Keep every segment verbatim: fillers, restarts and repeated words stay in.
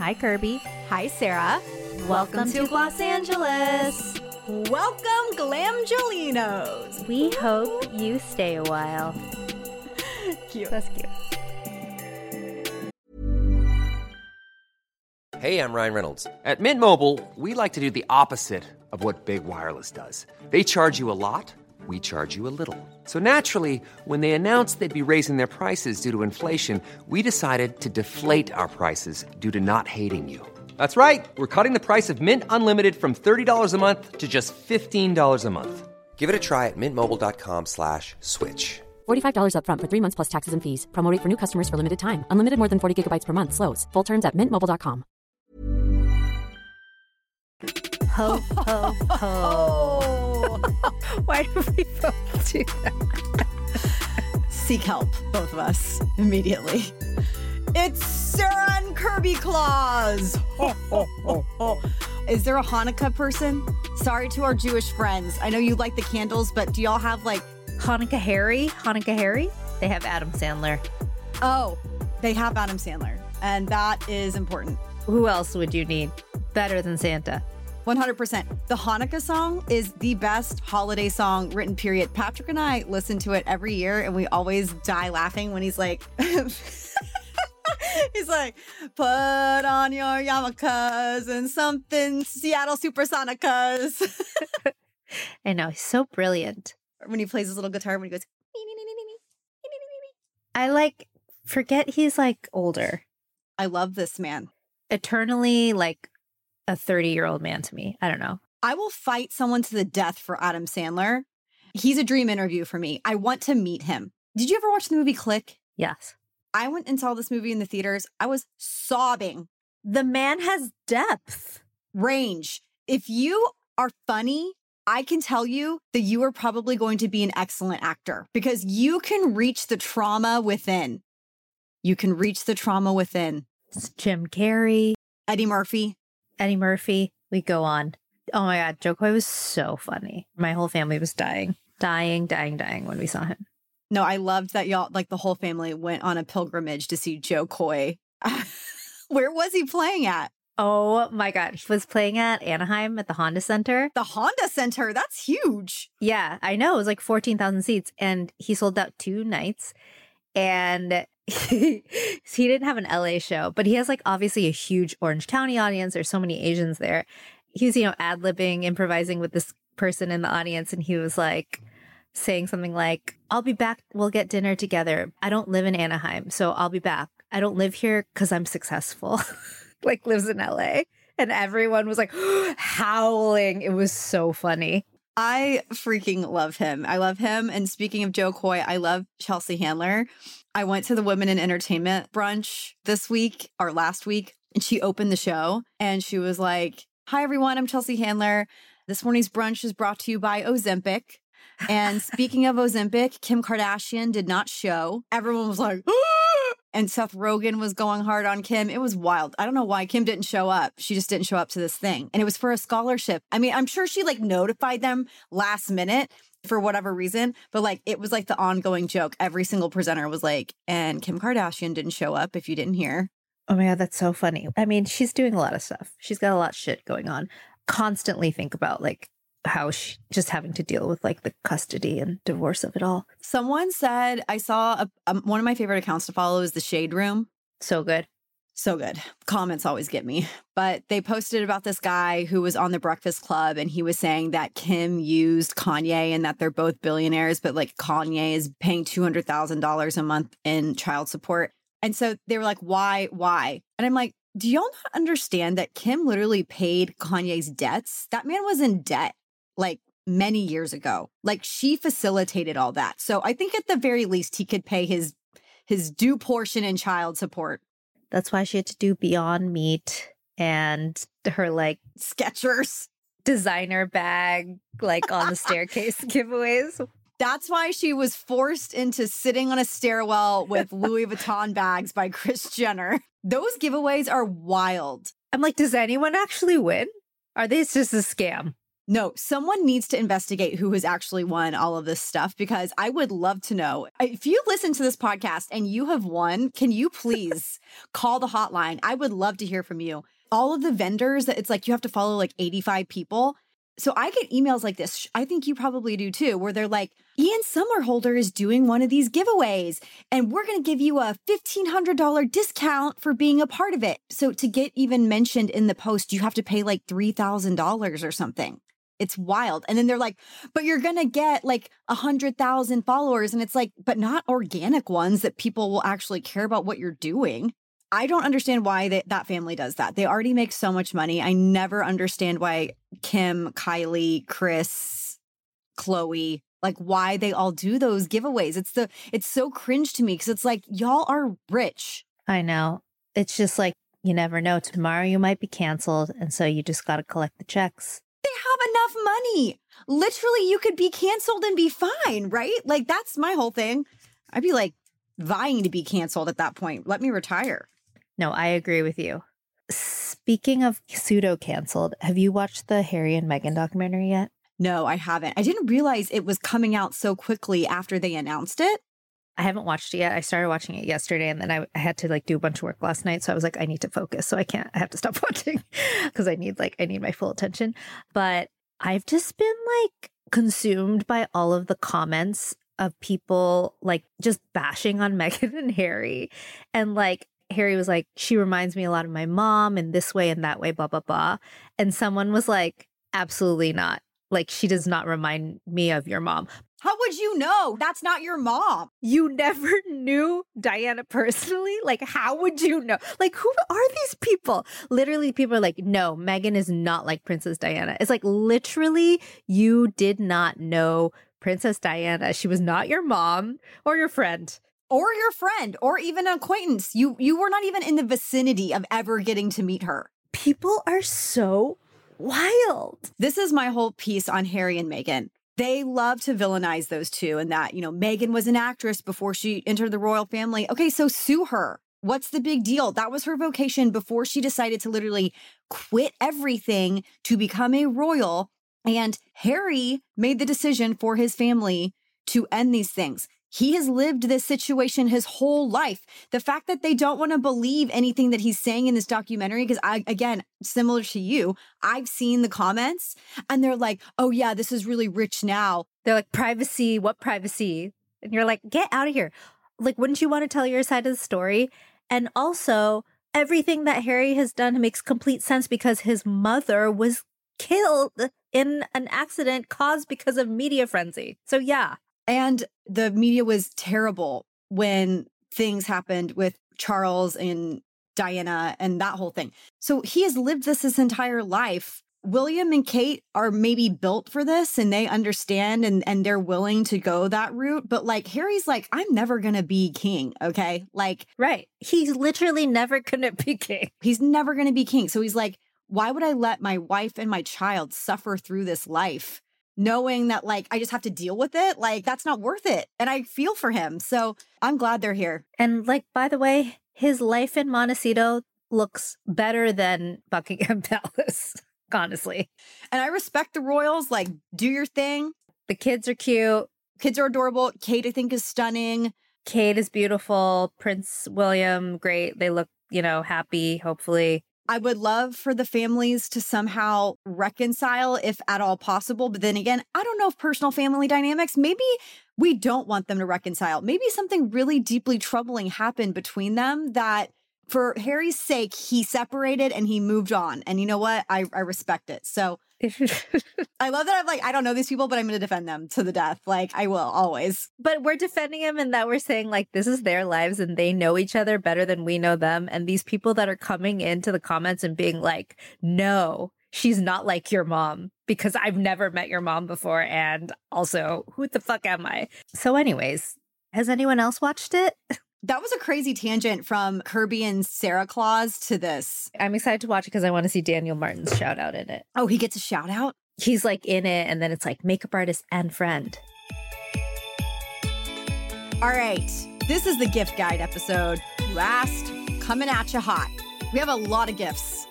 Hi, Kirby. Hi, Sarah. Welcome, Welcome to Los Angeles. Welcome, Glamgelinos. We hope you stay a while. Cute. That's cute. Hey, I'm Ryan Reynolds. At Mint Mobile, we like to do the opposite of what Big Wireless does. They charge you a lot, we charge you a little. So naturally, when they announced they'd be raising their prices due to inflation, we decided to deflate our prices due to not hating you. That's right. We're cutting the price of Mint Unlimited from thirty dollars a month to just fifteen dollars a month. Give it a try at mintmobile.com slash switch. forty-five dollars up front for three months plus taxes and fees. Promo rate for new customers for limited time. Unlimited more than forty gigabytes per month. Slows full terms at mint mobile dot com. Ho, ho, ho. Why do we both do that? Seek help, both of us, immediately. It's Sarah and Kirby Claus. Ho, ho, ho, ho. Is there a Hanukkah person? Sorry to our Jewish friends. I know you like the candles, but do y'all have like... Hanukkah Harry? Hanukkah Harry? They have Adam Sandler. Oh, they have Adam Sandler. And that is important. Who else would you need? Better than Santa. one hundred percent. The Hanukkah song is the best holiday song written, period. Patrick and I listen to it every year, and we always die laughing when he's like... He's like, put on your yarmulkes and something Seattle Supersonicas. I know, he's so brilliant. When he plays his little guitar, when he goes... I like, forget he's like older. I love this man. Eternally like a thirty-year-old man to me. I don't know. I will fight someone to the death for Adam Sandler. He's a dream interview for me. I want to meet him. Did you ever watch the movie Click? Yes. I went and saw this movie in the theaters. I was sobbing. The man has depth. Range. If you are funny, I can tell you that you are probably going to be an excellent actor because you can reach the trauma within. You can reach the trauma within. It's Jim Carrey. Eddie Murphy. Eddie Murphy. We go on. Oh my God. Joe Coy was so funny. My whole family was dying, dying, dying, dying when we saw him. No, I loved that y'all, like the whole family went on a pilgrimage to see Joe Coy. Where was he playing at? Oh my God. He was playing at Anaheim at the Honda Center. The Honda Center? That's huge. Yeah, I know. It was like fourteen thousand seats and he sold out two nights. And he, he didn't have an L A show, but he has like obviously a huge Orange County audience. There's so many Asians there. He was, you know, ad-libbing, improvising with this person in the audience. And he was like saying something like, I'll be back. We'll get dinner together. I don't live in Anaheim, so I'll be back. I don't live here because I'm successful. Like lives in L A. And everyone was like howling. It was so funny. I freaking love him. I love him. And speaking of Joe Coy, I love Chelsea Handler. I went to the Women in Entertainment brunch this week or last week, and she opened the show and she was like, hi, everyone. I'm Chelsea Handler. This morning's brunch is brought to you by Ozempic. And speaking of Ozempic, Kim Kardashian did not show. Everyone was like, ah! And Seth Rogen was going hard on Kim. It was wild. I don't know why Kim didn't show up. She just didn't show up to this thing. And it was for a scholarship. I mean, I'm sure she like notified them last minute for whatever reason. But like, it was like the ongoing joke. Every single presenter was like, and Kim Kardashian didn't show up if you didn't hear. Oh my God, that's so funny. I mean, she's doing a lot of stuff. She's got a lot of shit going on. Constantly think about like how she just having to deal with like the custody and divorce of it all. Someone said, I saw a, um, one of my favorite accounts to follow is The Shade Room. So good. So good. Comments always get me. But they posted about this guy who was on The Breakfast Club, and he was saying that Kim used Kanye and that they're both billionaires, but like Kanye is paying two hundred thousand dollars a month in child support. And so they were like, why, why? And I'm like, do y'all not understand that Kim literally paid Kanye's debts? That man was in debt like many years ago. Like she facilitated all that. So I think at the very least he could pay his his due portion in child support. That's why she had to do Beyond Meat and her like Skechers designer bag like on the staircase giveaways. That's why she was forced into sitting on a stairwell with Louis Vuitton bags by Kris Jenner. Those giveaways are wild. I'm like, does anyone actually win? Are they just a scam? No, someone needs to investigate who has actually won all of this stuff because I would love to know. If you listen to this podcast and you have won, can you please call the hotline? I would love to hear from you. All of the vendors that it's like you have to follow like eighty-five people. So I get emails like this. I think you probably do too, where they're like, Ian Somerhalder is doing one of these giveaways and we're going to give you a fifteen hundred dollars discount for being a part of it. So to get even mentioned in the post, you have to pay like three thousand dollars or something. It's wild. And then they're like, but you're going to get like a hundred thousand followers. And it's like, but not organic ones that people will actually care about what you're doing. I don't understand why they, that family does that. They already make so much money. I never understand why Kim, Kylie, Chris, Chloe, like why they all do those giveaways. It's the, it's so cringe to me because it's like, y'all are rich. I know. It's just like, you never know. Tomorrow you might be canceled. And so you just got to collect the checks. They have enough money. Literally, you could be canceled and be fine, right? Like, that's my whole thing. I'd be like vying to be canceled at that point. Let me retire. No, I agree with you. Speaking of pseudo canceled, have you watched the Harry and Meghan documentary yet? No, I haven't. I didn't realize it was coming out so quickly after they announced it. I haven't watched it yet. I started watching it yesterday and then I, I had to like do a bunch of work last night. So I was like, I need to focus. So I can't, I have to stop watching because I need like, I need my full attention. But I've just been like consumed by all of the comments of people like just bashing on Meghan and Harry. And like, Harry was like, she reminds me a lot of my mom in this way and that way, blah, blah, blah. And someone was like, absolutely not. Like, she does not remind me of your mom. How would you know? That's not your mom. You never knew Diana personally? Like, how would you know? Like, who are these people? Literally, people are like, no, Meghan is not like Princess Diana. It's like, literally, you did not know Princess Diana. She was not your mom or your friend. Or your friend, or even an acquaintance. You you were not even in the vicinity of ever getting to meet her. People are so wild. This is my whole piece on Harry and Meghan. They love to villainize those two and that, you know, Meghan was an actress before she entered the royal family. Okay, so sue her. What's the big deal? That was her vocation before she decided to literally quit everything to become a royal. And Harry made the decision for his family to end these things. He has lived this situation his whole life. The fact that they don't want to believe anything that he's saying in this documentary, because I, again, similar to you, I've seen the comments and they're like, oh yeah, this is really rich now. They're like, privacy, what privacy? And you're like, get out of here. Like, wouldn't you want to tell your side of the story? And also, everything that Harry has done makes complete sense because his mother was killed in an accident caused because of media frenzy. So yeah. And the media was terrible when things happened with Charles and Diana and that whole thing. So he has lived this his entire life. William and Kate are maybe built for this and they understand and, and they're willing to go that route. But like Harry's like, I'm never going to be king. Okay. Like, right. He's literally never going to be king. He's never going to be king. So he's like, why would I let my wife and my child suffer through this life? Knowing that, like, I just have to deal with it, like, that's not worth it. And I feel for him. So I'm glad they're here. And, like, by the way, his life in Montecito looks better than Buckingham Palace, honestly. And I respect the royals. Like, do your thing. The kids are cute. Kids are adorable. Kate, I think, is stunning. Kate is beautiful. Prince William, great. They look, you know, happy, hopefully. I would love for the families to somehow reconcile if at all possible. But then again, I don't know if personal family dynamics, maybe we don't want them to reconcile. Maybe something really deeply troubling happened between them that for Harry's sake, he separated and he moved on. And you know what? I, I respect it. So I love that I'm like, I don't know these people, but I'm going to defend them to the death. Like I will always. But we're defending him in that we're saying like, this is their lives and they know each other better than we know them. And these people that are coming into the comments and being like, no, she's not like your mom because I've never met your mom before. And also, who the fuck am I? So anyways, has anyone else watched it? That was a crazy tangent from Kirby and Sarah Claus to this. I'm excited to watch it because I want to see Daniel Martin's shout out in it. Oh, he gets a shout out? He's like in it and then it's like makeup artist and friend. All right. This is the gift guide episode. You asked, coming at you hot. We have a lot of gifts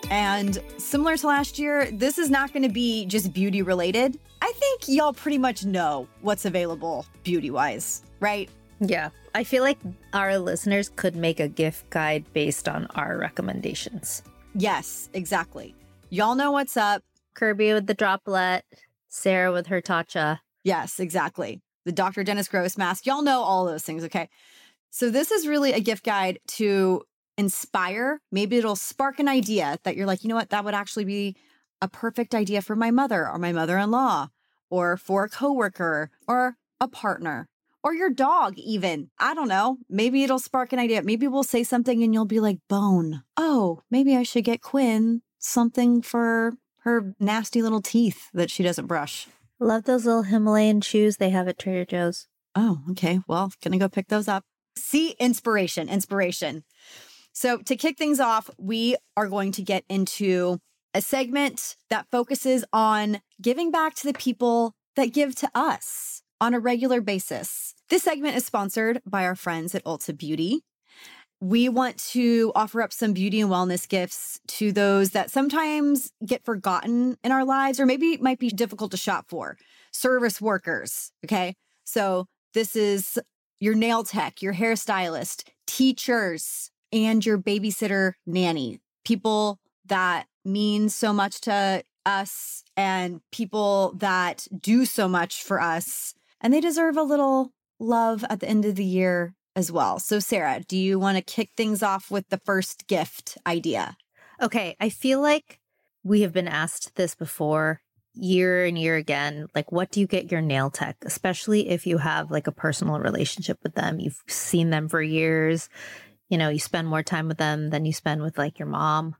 And similar to last year, this is not going to be just beauty related. I think y'all pretty much know what's available beauty wise, right? Yeah. I feel like our listeners could make a gift guide based on our recommendations. Yes, exactly. Y'all know what's up. Kirby with the droplet, Sarah with her Tatcha. Yes, exactly. The Doctor Dennis Gross mask. Y'all know all those things, okay? So this is really a gift guide to inspire. Maybe it'll spark an idea that you're like, you know what, that would actually be a perfect idea for my mother or my mother-in-law or for a coworker or a partner or your dog even. I don't know. Maybe it'll spark an idea. Maybe we'll say something and you'll be like, Bone, oh, maybe I should get Quinn something for her nasty little teeth that she doesn't brush. Love those little Himalayan shoes they have at Trader Joe's. Oh, okay. Well, gonna go pick those up. See, inspiration, inspiration. So to kick things off, we are going to get into a segment that focuses on giving back to the people that give to us on a regular basis. This segment is sponsored by our friends at Ulta Beauty. We want to offer up some beauty and wellness gifts to those that sometimes get forgotten in our lives or maybe might be difficult to shop for. Service workers, okay? So this is your nail tech, your hairstylist, teachers, and your babysitter nanny, people that mean so much to us and people that do so much for us. And they deserve a little love at the end of the year as well. So Sarah, do you want to kick things off with the first gift idea? Okay, I feel like we have been asked this before year and year again. Like, what do you get your nail tech? Especially if you have like a personal relationship with them. You've seen them for years. You know, you spend more time with them than you spend with like your mom.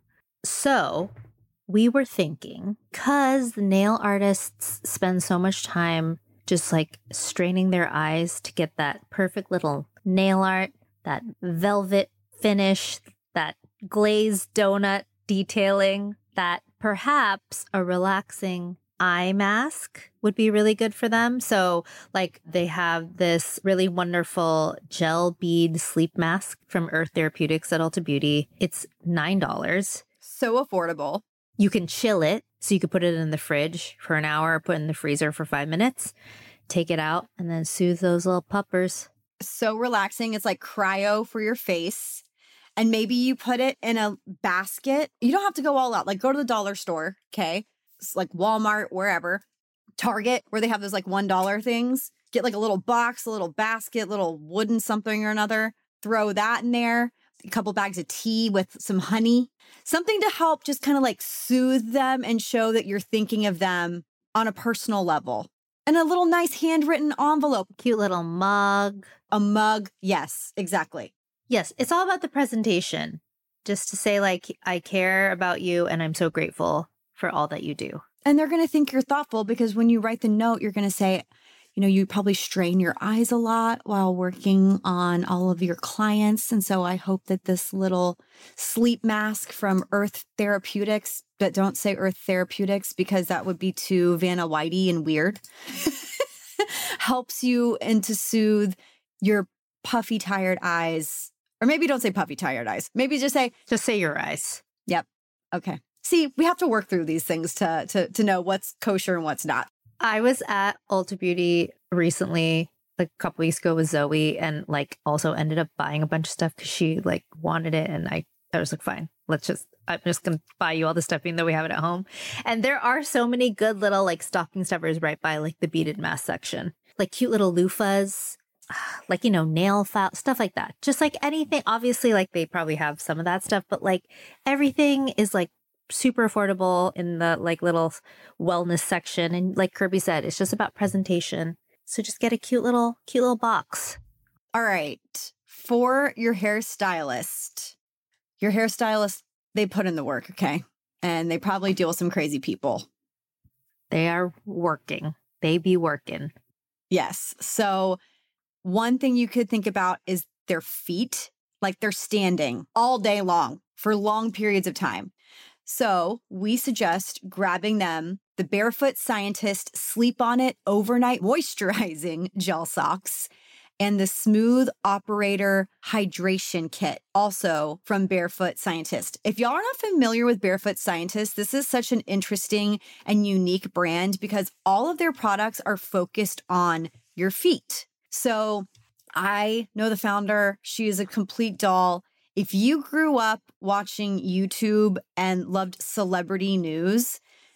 So we were thinking, because the nail artists spend so much time just like straining their eyes to get that perfect little nail art, that velvet finish, that glazed donut detailing, that perhaps a relaxing eye mask would be really good for them. So like they have this really wonderful gel bead sleep mask from Earth Therapeutics at Ulta Beauty. It's nine dollars. So affordable. You can chill it. So you could put it in the fridge for an hour, or put it in the freezer for five minutes, take it out, and then soothe those little puppers. So relaxing. It's like cryo for your face. And maybe you put it in a basket. You don't have to go all out. Like go to the dollar store, okay? It's like Walmart, wherever. Target, where they have those like one dollar things. Get like a little box, a little basket, little wooden something or another. Throw that in there. A couple bags of tea with some honey. Something to help just kind of like soothe them and show that you're thinking of them on a personal level. And a little nice handwritten envelope. Cute little mug. A mug. Yes, exactly. Yes, it's all about the presentation. Just to say, like, I care about you and I'm so grateful for all that you do. And they're going to think you're thoughtful because when you write the note, you're going to say, you know, you probably strain your eyes a lot while working on all of your clients. And so I hope that this little sleep mask from Earth Therapeutics, but don't say Earth Therapeutics because that would be too Vanna Whitey and weird, helps you and to soothe your puffy, tired eyes. Or maybe don't say puffy, tired eyes. Maybe just say, just say your eyes. Yep. Okay. See, we have to work through these things to to to know what's kosher and what's not. I was at Ulta Beauty recently, like a couple weeks ago with Zoe, and like also ended up buying a bunch of stuff because she like wanted it. And I, I was like, fine, let's just, I'm just going to buy you all the stuff even though we have it at home. And there are so many good little like stocking stuffers right by like the beaded mask section, like cute little loofahs, like, you know, nail file, stuff like that. Just like anything, obviously, like they probably have some of that stuff, but like everything is like super affordable in the like little wellness section. And like Kirby said, it's just about presentation. So just get a cute little, cute little box. All right. For your hairstylist, your hairstylist, they put in the work, okay? And they probably deal with some crazy people. They are working. They be working. Yes. So one thing you could think about is their feet, like they're standing all day long for long periods of time. So we suggest grabbing them the Barefoot Scientist Sleep On It Overnight Moisturizing Gel Socks and the Smooth Operator Hydration Kit, also from Barefoot Scientist. If y'all are not familiar with Barefoot Scientist, this is such an interesting and unique brand because all of their products are focused on your feet. So I know the founder. She is a complete doll. If you grew up watching YouTube and loved celebrity news,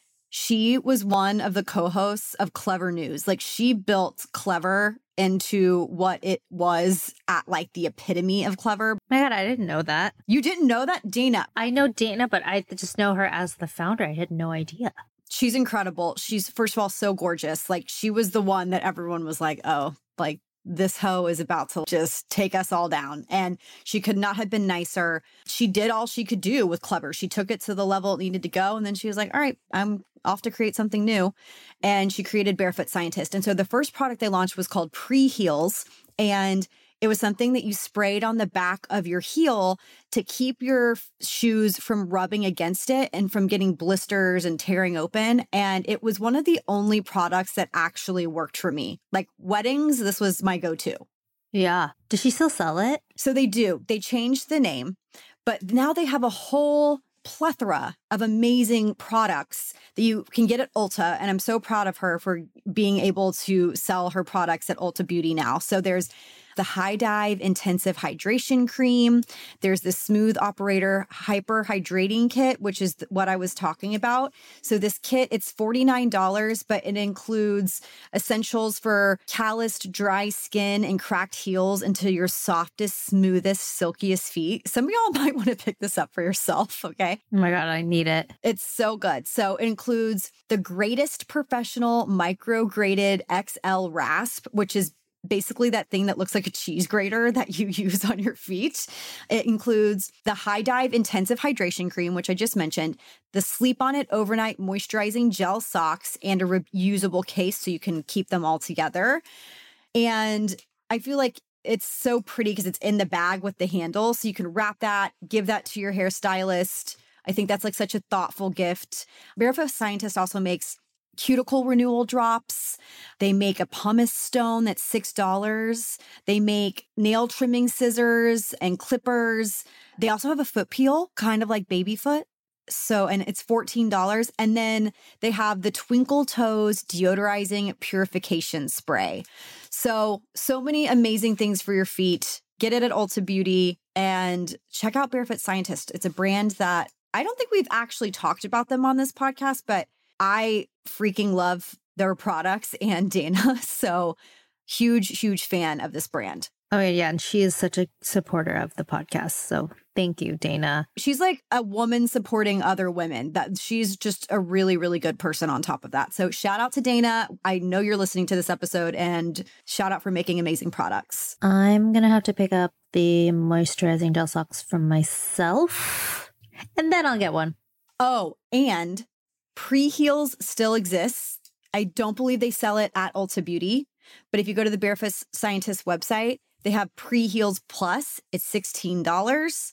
she was one of the co-hosts of Clever News. Like, she built Clever into what it was at like the epitome of clever. My God, I didn't know that. You didn't know that? Dana. I know Dana, but I just know her as the founder. I had no idea. She's incredible. She's, first of all, so gorgeous. Like, she was the one that everyone was like, oh, like, this hoe is about to just take us all down. And she could not have been nicer. She did all she could do with Clever. She took it to the level it needed to go. And then she was like, all right, I'm off to create something new. And she created Barefoot Scientist. And so the first product they launched was called Pre-Heels. And it was something that you sprayed on the back of your heel to keep your shoes from rubbing against it and from getting blisters and tearing open. And it was one of the only products that actually worked for me. Like weddings, this was my go-to. Yeah. Does she still sell it? So they do. They changed the name, but now they have a whole plethora of amazing products that you can get at Ulta. And I'm so proud of her for being able to sell her products at Ulta Beauty now. So there's the High Dive Intensive Hydration Cream. There's the Smooth Operator Hyper Hydrating Kit, which is what I was talking about. So this kit, it's forty-nine dollars, but it includes essentials for calloused, dry skin and cracked heels into your softest, smoothest, silkiest feet. Some of y'all might want to pick this up for yourself, okay? Oh my God, I need it. It's so good. So it includes the Greatest Professional Micro-Graded X L Rasp, which is basically that thing that looks like a cheese grater that you use on your feet. It includes the High Dive Intensive Hydration Cream, which I just mentioned, the Sleep On It Overnight Moisturizing Gel Socks, and a reusable case so you can keep them all together. And I feel like it's so pretty because it's in the bag with the handle. So you can wrap that, give that to your hairstylist. I think that's like such a thoughtful gift. Barefoot Scientist also makes cuticle renewal drops. They make a pumice stone that's six dollars. They make nail trimming scissors and clippers. They also have a foot peel, kind of like baby foot. So, and it's fourteen dollars. And then they have the Twinkle Toes Deodorizing Purification Spray. So, so many amazing things for your feet. Get it at Ulta Beauty and check out Barefoot Scientist. It's a brand that I don't think we've actually talked about them on this podcast, but I freaking love their products and Dana. So huge, huge fan of this brand. Oh, yeah. And she is such a supporter of the podcast. So thank you, Dana. She's like a woman supporting other women. That she's just a really, really good person on top of that. So shout out to Dana. I know you're listening to this episode, and shout out for making amazing products. I'm going to have to pick up the moisturizing gel socks for myself, and then I'll get one. Oh, and Pre-Heels still exists. I don't believe they sell it at Ulta Beauty, but if you go to the Barefoot Scientist website, they have Pre-Heels Plus. It's sixteen dollars,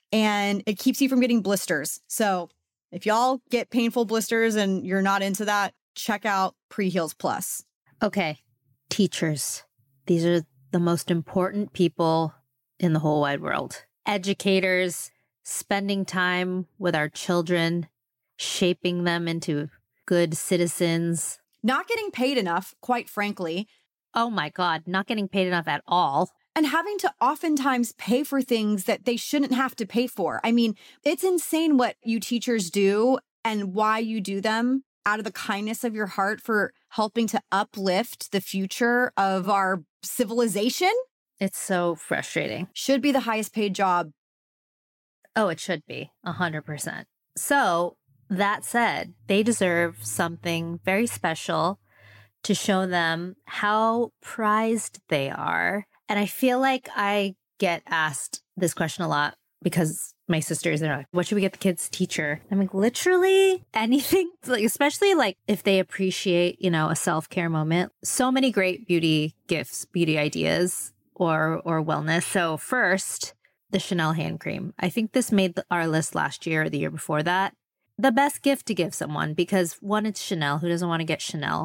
and it keeps you from getting blisters. So if y'all get painful blisters and you're not into that, check out Pre-Heels Plus. Okay, teachers. These are the most important people in the whole wide world. Educators, spending time with our children, shaping them into good citizens. Not getting paid enough, quite frankly. Oh my God, not getting paid enough at all. And having to oftentimes pay for things that they shouldn't have to pay for. I mean, it's insane what you teachers do and why you do them out of the kindness of your heart for helping to uplift the future of our civilization. It's so frustrating. Should be the highest paid job. Oh, it should be, one hundred percent. So, that said, they deserve something very special to show them how prized they are. And I feel like I get asked this question a lot because my sisters are like, what should we get the kids' teacher? I'm like, literally anything, like, especially like if they appreciate, you know, a self-care moment. So many great beauty gifts, beauty ideas, or or wellness. So first, the Chanel hand cream. I think this made our list last year or the year before that. The best gift to give someone because one, it's Chanel. Who doesn't want to get Chanel?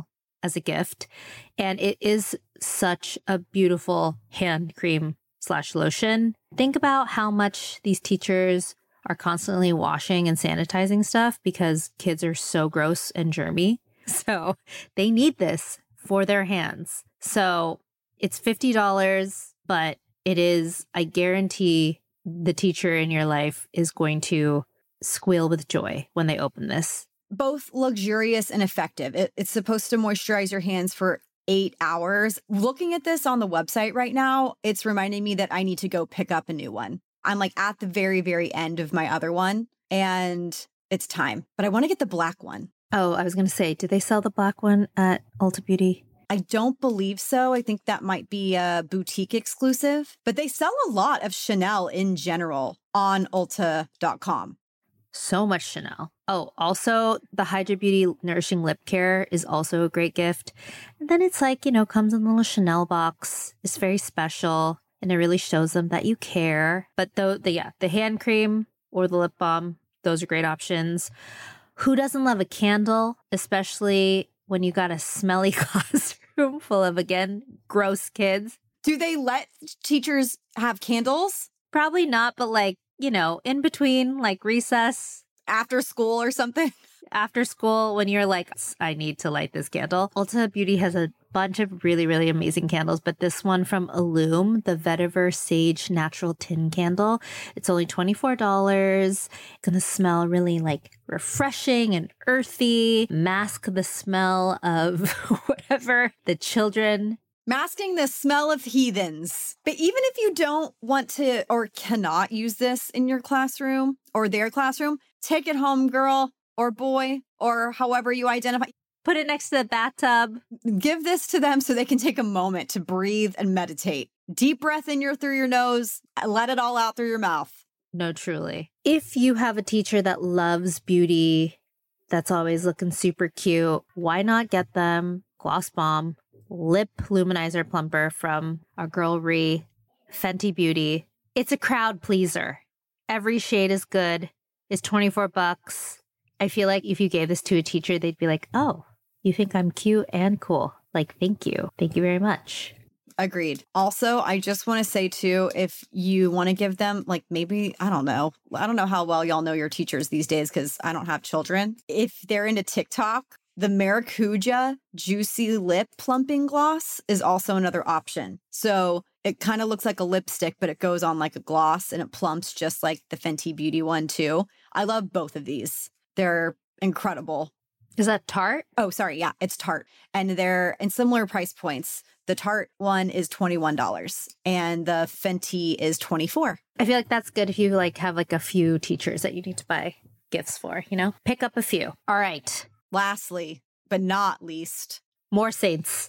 as a gift. And it is such a beautiful hand cream slash lotion. Think about how much these teachers are constantly washing and sanitizing stuff because kids are so gross and germy. So they need this for their hands. So it's fifty dollars, but it is, I guarantee the teacher in your life is going to squeal with joy when they open this. Both luxurious and effective. It, it's supposed to moisturize your hands for eight hours. Looking at this on the website right now, it's reminding me that I need to go pick up a new one. I'm like at the very, very end of my other one and it's time, but I want to get the black one. Oh, I was going to say, do they sell the black one at Ulta Beauty? I don't believe so. I think that might be a boutique exclusive, but they sell a lot of Chanel in general on Ulta dot com. So much Chanel. Oh, also the Hydra Beauty Nourishing Lip Care is also a great gift. And then it's like, you know, comes in a little Chanel box. It's very special and it really shows them that you care. But though the yeah, the hand cream or the lip balm, those are great options. Who doesn't love a candle, especially when you got a smelly classroom full of, again, gross kids? Do they let teachers have candles? Probably not, but like, you know, in between, like recess. After school or something? After school, when you're like, I need to light this candle. Ulta Beauty has a bunch of really, really amazing candles, but this one from Illume, the Vetiver Sage Natural Tin Candle, it's only twenty-four dollars. It's going to smell really like refreshing and earthy, mask the smell of whatever the children. Masking the smell of heathens. But even if you don't want to or cannot use this in your classroom or their classroom, take it home, girl or boy, or however you identify. Put it next to the bathtub. Give this to them so they can take a moment to breathe and meditate. Deep breath in your through your nose, let it all out through your mouth. No, truly. If you have a teacher that loves beauty, that's always looking super cute, why not get them Gloss Bomb Lip Luminizer Plumper from our girl Ree, Fenty Beauty. It's a crowd pleaser. Every shade is good. It's twenty-four bucks. I feel like if you gave this to a teacher, they'd be like, oh, you think I'm cute and cool. Like, thank you. Thank you very much. Agreed. Also, I just want to say too, if you want to give them like maybe, I don't know, I don't know how well y'all know your teachers these days because I don't have children. If they're into TikTok, the Maracuja Juicy Lip Plumping Gloss is also another option. So it kind of looks like a lipstick, but it goes on like a gloss and it plumps just like the Fenty Beauty one too. I love both of these. They're incredible. Is that Tarte? Oh, sorry. Yeah, it's Tarte. And they're in similar price points. The Tarte one is twenty-one dollars and the Fenty is twenty-four dollars. I feel like that's good if you like have like a few teachers that you need to buy gifts for, you know? Pick up a few. All right. Lastly, but not least, more saints.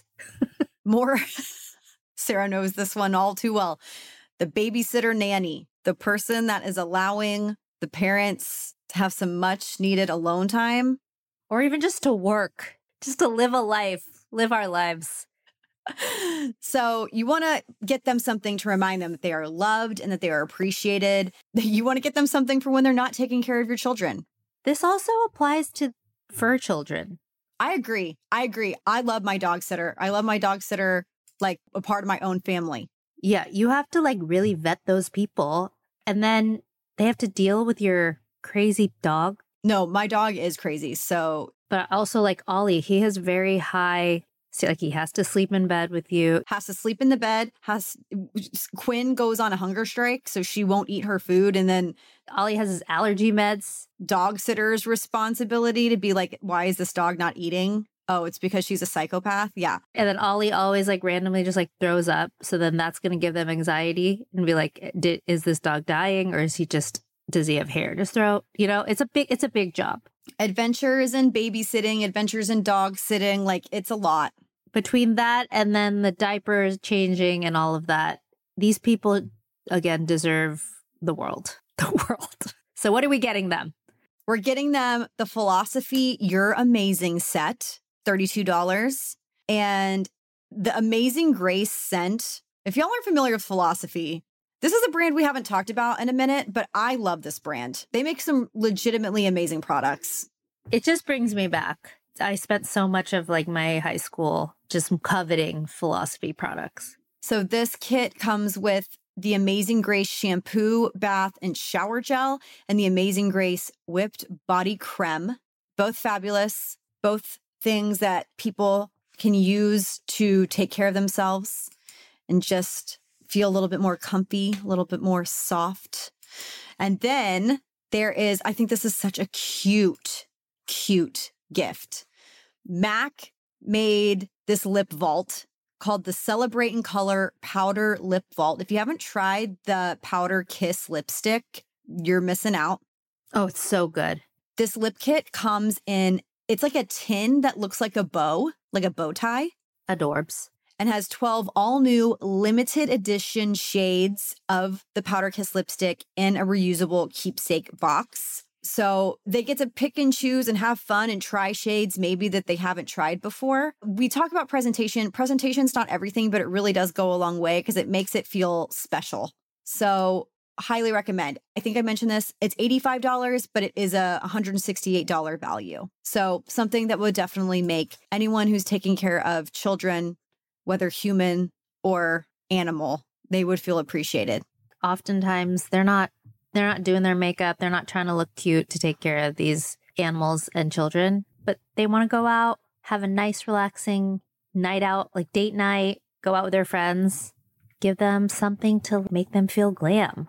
More. Sarah knows this one all too well. The babysitter nanny, the person that is allowing the parents to have some much needed alone time. Or even just to work, just to live a life, live our lives. So you want to get them something to remind them that they are loved and that they are appreciated. You want to get them something for when they're not taking care of your children. This also applies to fur children. I agree. I agree. I love my dog sitter. I love my dog sitter like a part of my own family. Yeah, you have to like really vet those people and then they have to deal with your crazy dog. No, my dog is crazy. So, but also like Ollie, he has very high, so like he has to sleep in bed with you. Has to sleep in the bed. Has Quinn goes on a hunger strike, so she won't eat her food. And then Ollie has his allergy meds. Dog sitter's responsibility to be like, why is this dog not eating? Oh, it's because she's a psychopath. Yeah. And then Ollie always like randomly just like throws up. So then that's going to give them anxiety and be like, Did, is this dog dying or is he just, does he have hair in his throat? You know, it's a big, it's a big job. Adventures in babysitting, adventures in dog sitting. Like it's a lot. Between that and then the diapers changing and all of that, these people, again, deserve the world. The world. So what are we getting them? We're getting them the Philosophy You're Amazing set, thirty-two dollars. And the Amazing Grace scent. If y'all aren't familiar with Philosophy, this is a brand we haven't talked about in a minute, but I love this brand. They make some legitimately amazing products. It just brings me back I spent so much of like my high school just coveting Philosophy products. So this kit comes with the Amazing Grace shampoo, bath, and shower gel, and the Amazing Grace whipped body creme. Both fabulous, both things that people can use to take care of themselves and just feel a little bit more comfy, a little bit more soft. And then there is, I think this is such a cute, cute gift. MAC made this lip vault called the Celebrate in Color Powder Lip Vault. If you haven't tried the Powder Kiss lipstick, you're missing out. Oh, it's so good. This lip kit comes in, it's like a tin that looks like a bow, like a bow tie. Adorbs. And has twelve all new limited edition shades of the Powder Kiss lipstick in a reusable keepsake box. So they get to pick and choose and have fun and try shades maybe that they haven't tried before. We talk about presentation. Presentation's not everything, but it really does go a long way because it makes it feel special. So highly recommend. I think I mentioned this. It's eighty-five dollars, but it is a one hundred sixty-eight dollars value. So something that would definitely make anyone who's taking care of children, whether human or animal, they would feel appreciated. Oftentimes they're not they're not doing their makeup. They're not trying to look cute to take care of these animals and children, but they want to go out, have a nice, relaxing night out, like date night, go out with their friends, give them something to make them feel glam.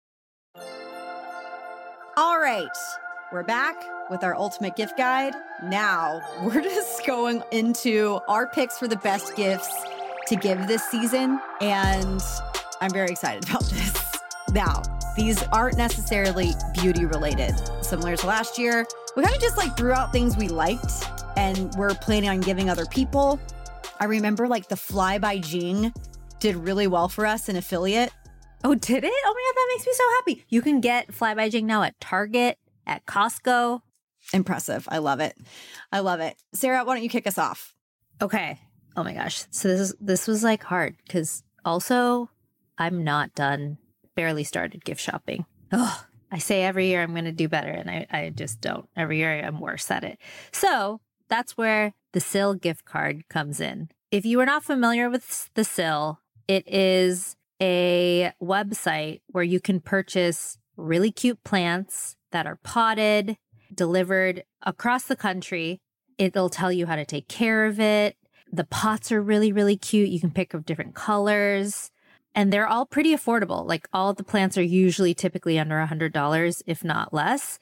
All right, we're back with our ultimate gift guide. Now we're just going into our picks for the best gifts to give this season. And I'm very excited about this. Now, these aren't necessarily beauty related. Similar to last year, we kind of just like threw out things we liked and we're planning on giving other people. I remember like the Fly by Jing did really well for us in affiliate. Oh, did it? Oh my God, that makes me so happy. You can get Fly by Jing now at Target, at Costco. Impressive. I love it. I love it. Sarah, why don't you kick us off? Okay. Oh my gosh. So this is this was like hard because also I'm not done. Barely started gift shopping. Oh, I say every year I'm going to do better and I, I just don't. Every year I'm worse at it. So that's where the S I L gift card comes in. If you are not familiar with the S I L, it is a website where you can purchase really cute plants that are potted, delivered across the country. It'll tell you how to take care of it. The pots are really, really cute. You can pick up different colors and they're all pretty affordable. Like all the plants are usually typically under one hundred dollars, if not less.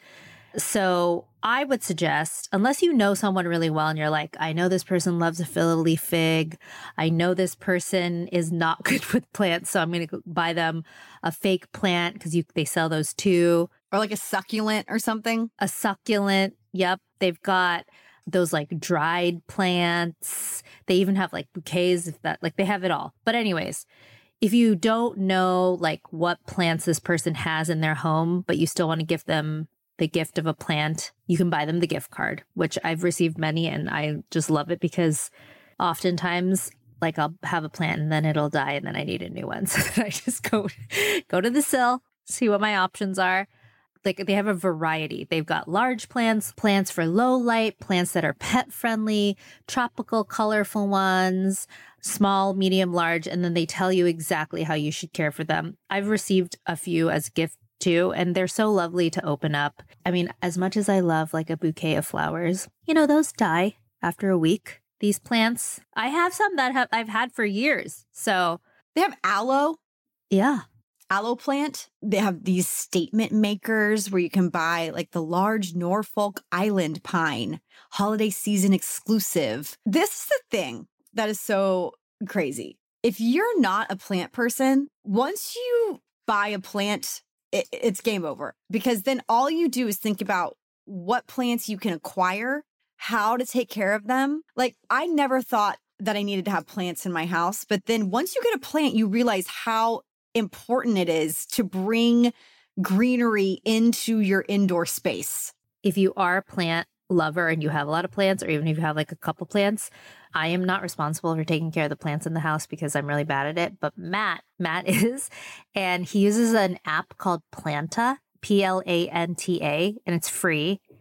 So I would suggest, unless you know someone really well and you're like, I know this person loves a fiddly fig. I know this person is not good with plants, so I'm going to buy them a fake plant because you they sell those too. Or like a succulent or something. A succulent. Yep. They've got those like dried plants. They even have like bouquets if that, like they have it all. But anyways, if you don't know like what plants this person has in their home, but you still want to give them the gift of a plant, you can buy them the gift card, which I've received many and I just love it because oftentimes like I'll have a plant and then it'll die and then I need a new one. So then I just go, go to the S I L, see what my options are. Like they have a variety. They've got large plants, plants for low light, plants that are pet friendly, tropical, colorful ones, small, medium, large, and then they tell you exactly how you should care for them. I've received a few as gifts too, and they're so lovely to open up. I mean, as much as I love like a bouquet of flowers, you know, those die after a week. These plants, I have some that have I've had for years. So they have aloe. Yeah. Aloe plant. They have these statement makers where you can buy like the large Norfolk Island pine, holiday season exclusive. This is the thing that is so crazy. If you're not a plant person, once you buy a plant, it, it's game over because then all you do is think about what plants you can acquire, how to take care of them. Like I never thought that I needed to have plants in my house, but then once you get a plant, you realize how important it is to bring greenery into your indoor space. If you are a plant lover and you have a lot of plants, or even if you have like a couple plants, I am not responsible for taking care of the plants in the house because I'm really bad at it. But Matt, Matt is, and he uses an app called Planta, P L A N T A, and it's free.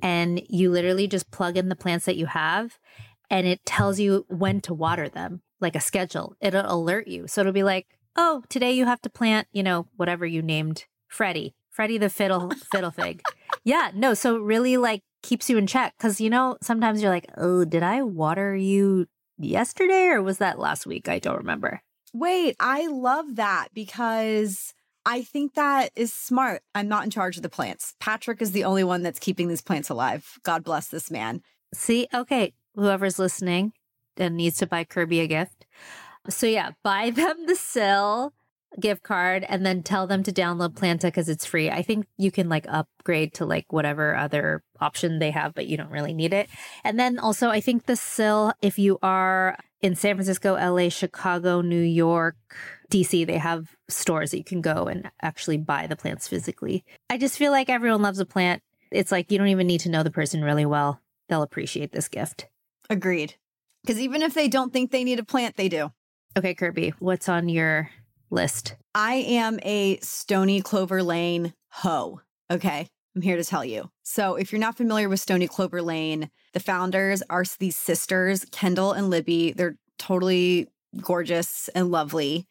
and you literally just plug in the plants that you have and it tells you when to water them, like a schedule. It'll alert you. So it'll be like, oh, today you have to plant, you know, whatever you named Freddie, Freddie the fiddle, fiddle fig. Yeah, no. So it really like keeps you in check. Cause you know, sometimes you're like, oh, did I water you yesterday or was that last week? I don't remember. Wait, I love that because I think that is smart. I'm not in charge of the plants. Patrick is the only one that's keeping these plants alive. God bless this man. See, okay, whoever's listening and needs to buy Kirby a gift. So yeah, buy them the Sill gift card and then tell them to download Planta because it's free. I think you can like upgrade to like whatever other option they have, but you don't really need it. And then also I think the Sill, if you are in San Francisco, L A, Chicago, New York, D C, they have stores that you can go and actually buy the plants physically. I just feel like everyone loves a plant. It's like you don't even need to know the person really well. They'll appreciate this gift. Agreed. Because even if they don't think they need a plant, they do. Okay, Kirby, what's on your list? I am a Stony Clover Lane hoe. Okay. I'm here to tell you. So if you're not familiar with Stony Clover Lane, the founders are these sisters, Kendall and Libby. They're totally gorgeous and lovely.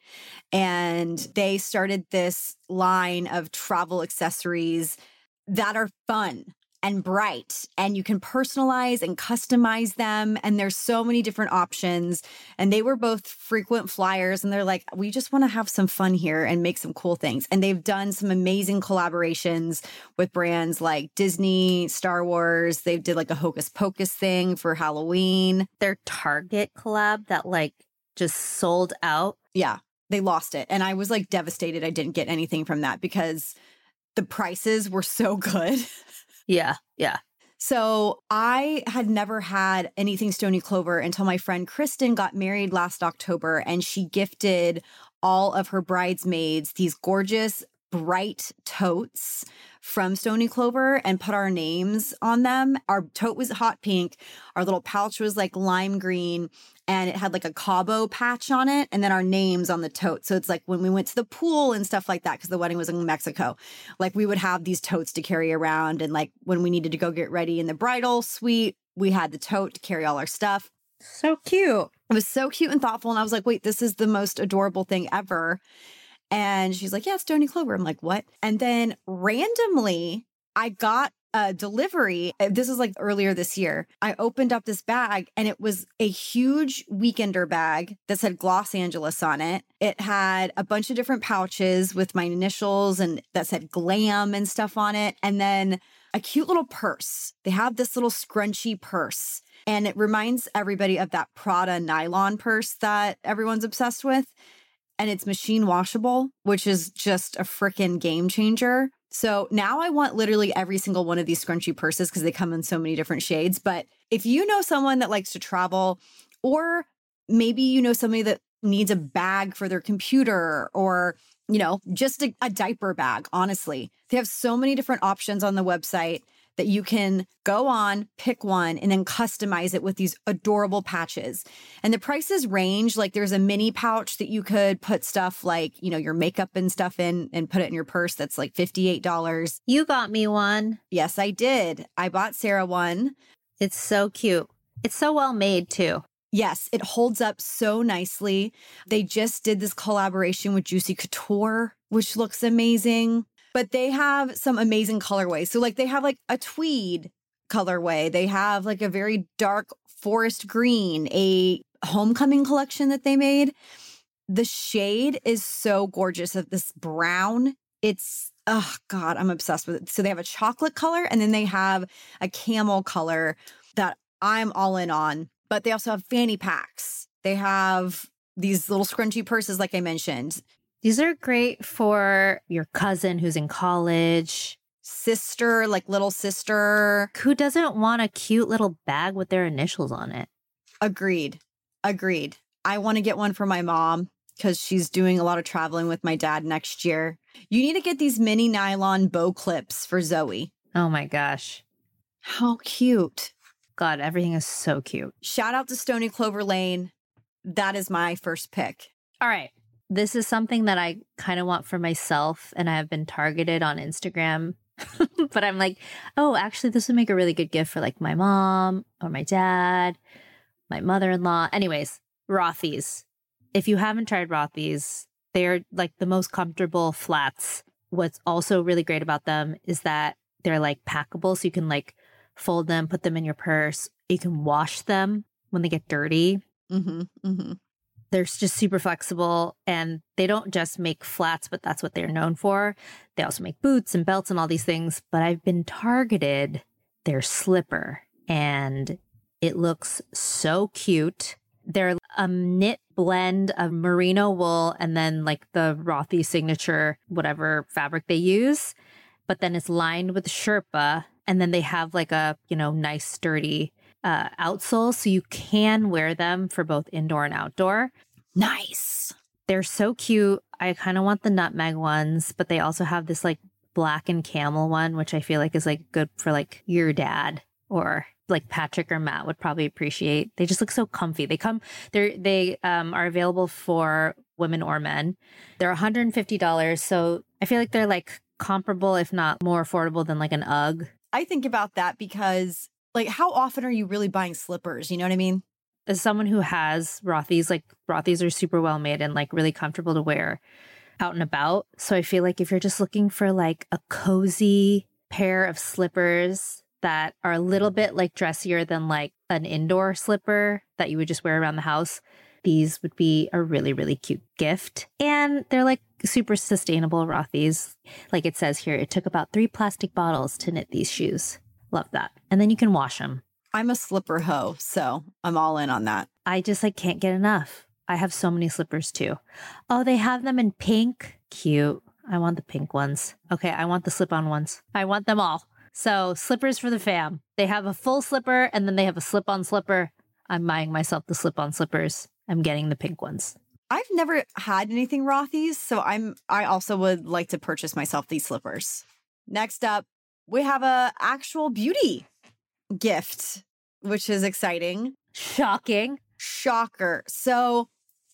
And they started this line of travel accessories that are fun and bright, and you can personalize and customize them. And there's so many different options. And they were both frequent flyers. And they're like, we just want to have some fun here and make some cool things. And they've done some amazing collaborations with brands like Disney, Star Wars. They did like a Hocus Pocus thing for Halloween. Their Target collab that like just sold out. Yeah, they lost it. And I was like devastated I didn't get anything from that because the prices were so good. Yeah, yeah. So I had never had anything Stony Clover until my friend Kristen got married last October, and she gifted all of her bridesmaids these gorgeous bright totes from Stony Clover and put our names on them. Our tote was hot pink. Our little pouch was like lime green, and it had like a Cabo patch on it, and then our names on the tote. So it's like when we went to the pool and stuff like that, because the wedding was in Mexico, like we would have these totes to carry around. And like when we needed to go get ready in the bridal suite, we had the tote to carry all our stuff. So cute. It was so cute and thoughtful. And I was like, wait, this is the most adorable thing ever. And she's like, yeah, Stony Clover. I'm like, what? And then randomly, I got a delivery. This was like earlier this year. I opened up this bag and it was a huge weekender bag that said Los Angeles on it. It had a bunch of different pouches with my initials and that said glam and stuff on it. And then a cute little purse. They have this little scrunchy purse. And it reminds everybody of that Prada nylon purse that everyone's obsessed with. And it's machine washable, which is just a freaking game changer. So now I want literally every single one of these scrunchy purses because they come in so many different shades. But if you know someone that likes to travel, or maybe you know somebody that needs a bag for their computer, or, you know, just a, a diaper bag, honestly, they have so many different options on the website that you can go on, pick one, and then customize it with these adorable patches. And the prices range. Like there's a mini pouch that you could put stuff like, you know, your makeup and stuff in and put it in your purse. That's like fifty-eight dollars. You got me one. Yes, I did. I bought Sarah one. It's so cute. It's so well made too. Yes, it holds up so nicely. They just did this collaboration with Juicy Couture, which looks amazing. But they have some amazing colorways. So like they have like a tweed colorway. They have like a very dark forest green, a homecoming collection that they made. The shade is so gorgeous of this brown. It's, oh God, I'm obsessed with it. So they have a chocolate color and then they have a camel color that I'm all in on. But they also have fanny packs. They have these little scrunchy purses like I mentioned. These are great for your cousin who's in college. Sister, like little sister. Who doesn't want a cute little bag with their initials on it? Agreed. Agreed. I want to get one for my mom because she's doing a lot of traveling with my dad next year. You need to get these mini nylon bow clips for Zoe. Oh my gosh. How cute. God, everything is so cute. Shout out to Stony Clover Lane. That is my first pick. All right. This is something that I kind of want for myself, and I have been targeted on Instagram But I'm like, oh, actually, this would make a really good gift for like my mom or my dad, my mother-in-law. Anyways, Rothy's. If you haven't tried Rothy's, they're like the most comfortable flats. What's also really great about them is that they're like packable. So you can like fold them, put them in your purse. You can wash them when they get dirty. Mm-hmm, mm-hmm. They're just super flexible, and they don't just make flats, but that's what they're known for. They also make boots and belts and all these things. But I've been targeted their slipper, and it looks so cute. They're a knit blend of merino wool and then like the Rothy signature, whatever fabric they use. But then it's lined with Sherpa, and then they have like a, you know, nice sturdy uh, outsole. So you can wear them for both indoor and outdoor. Nice. They're so cute. I kind of want the nutmeg ones, but they also have this like black and camel one, which I feel like is like good for like your dad, or like Patrick or Matt would probably appreciate. They just look so comfy. They come, they're, they um, are available for women or men. They're one hundred fifty dollars. So I feel like they're like comparable, if not more affordable than like an UGG. I think about that because like, how often are you really buying slippers? You know what I mean? As someone who has Rothy's, like Rothy's are super well made and like really comfortable to wear out and about. So I feel like if you're just looking for like a cozy pair of slippers that are a little bit like dressier than like an indoor slipper that you would just wear around the house, these would be a really, really cute gift. And they're like super sustainable Rothy's. Like it says here, it took about three plastic bottles to knit these shoes. Love that. And then you can wash them. I'm a slipper hoe, so I'm all in on that. I just like can't get enough. I have so many slippers too. Oh, they have them in pink. Cute. I want the pink ones. Okay, I want the slip-on ones. I want them all. So slippers for the fam. They have a full slipper and then they have a slip-on slipper. I'm buying myself the slip-on slippers. I'm getting the pink ones. I've never had anything Rothy's, so I'm I also would like to purchase myself these slippers. Next up, we have a actual beauty gift, which is exciting. Shocking. Shocker. So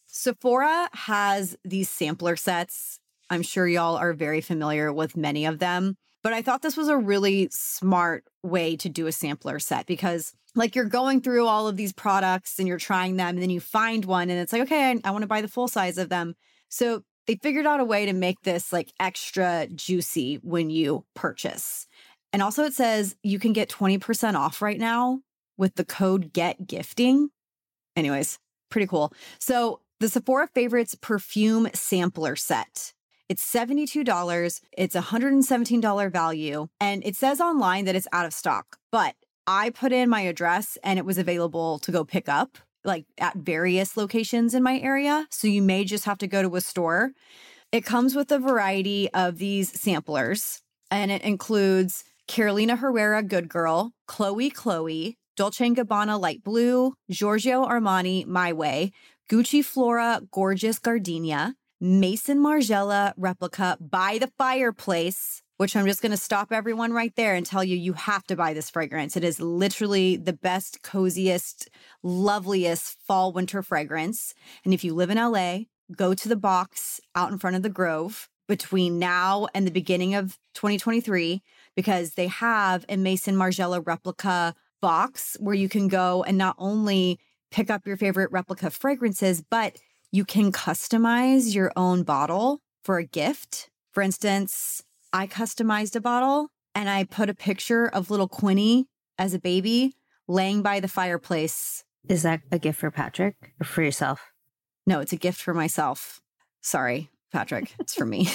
Sephora has these sampler sets. I'm sure y'all are very familiar with many of them, but I thought this was a really smart way to do a sampler set because like you're going through all of these products and you're trying them and then you find one and it's like, okay, I, I want to buy the full size of them. So they figured out a way to make this like extra juicy when you purchase. And also it says you can get twenty percent off right now with the code GETGIFTING. Anyways, pretty cool. So the Sephora Favorites Perfume Sampler Set. It's seventy-two dollars. It's a one hundred seventeen dollars value. And it says online that it's out of stock. But I put in my address and it was available to go pick up like at various locations in my area. So you may just have to go to a store. It comes with a variety of these samplers. And it includes Carolina Herrera Good Girl, Chloe Chloe, Dolce and Gabbana Light Blue, Giorgio Armani My Way, Gucci Flora Gorgeous Gardenia, Maison Margiela Replica By the Fireplace, which I'm just going to stop everyone right there and tell you, you have to buy this fragrance. It is literally the best, coziest, loveliest fall winter fragrance. And if you live in L A, go to the box out in front of the Grove between now and the beginning of twenty twenty-three, because they have a Maison Margiela Replica box where you can go and not only pick up your favorite replica fragrances, but you can customize your own bottle for a gift. For instance, I customized a bottle and I put a picture of little Quinny as a baby laying by the fireplace. Is that a gift for Patrick or for yourself? No, it's a gift for myself. Sorry, Patrick. It's for me.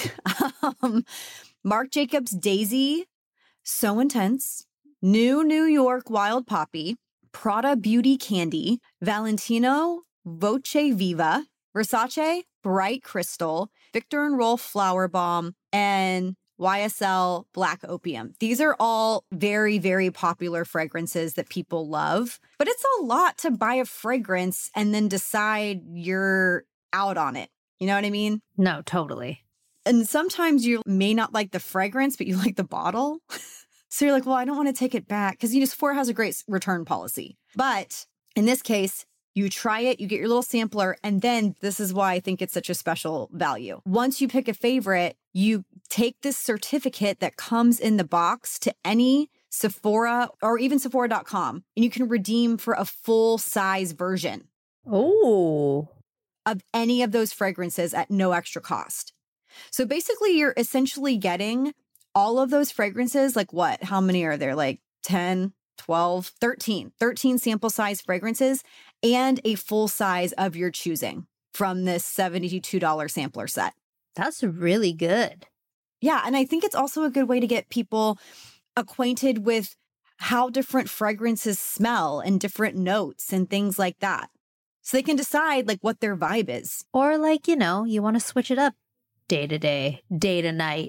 um, Marc Jacobs Daisy, So Intense, New New York Wild Poppy, Prada Beauty Candy, Valentino Voce Viva, Versace Bright Crystal, Victor and Rolf Flower Bomb, and Y S L Black Opium. These are all very, very popular fragrances that people love, but it's a lot to buy a fragrance and then decide you're out on it. You know what I mean? No, totally. And sometimes you may not like the fragrance, but you like the bottle. So you're like, well, I don't want to take it back because, you know, Sephora has a great return policy. But in this case, You try it, you get your little sampler, and then this is why I think it's such a special value. Once you pick a favorite, you take this certificate that comes in the box to any Sephora or even Sephora dot com, and you can redeem for a full size version. Oh. Of any of those fragrances at no extra cost. So basically, you're essentially getting all of those fragrances. Like what? How many are there? Like ten, twelve, thirteen, thirteen sample size fragrances and a full size of your choosing from this seventy-two dollars sampler set. That's really good. Yeah. And I think it's also a good way to get people acquainted with how different fragrances smell and different notes and things like that. So they can decide like what their vibe is. Or like, you know, you want to switch it up day to day, day to night.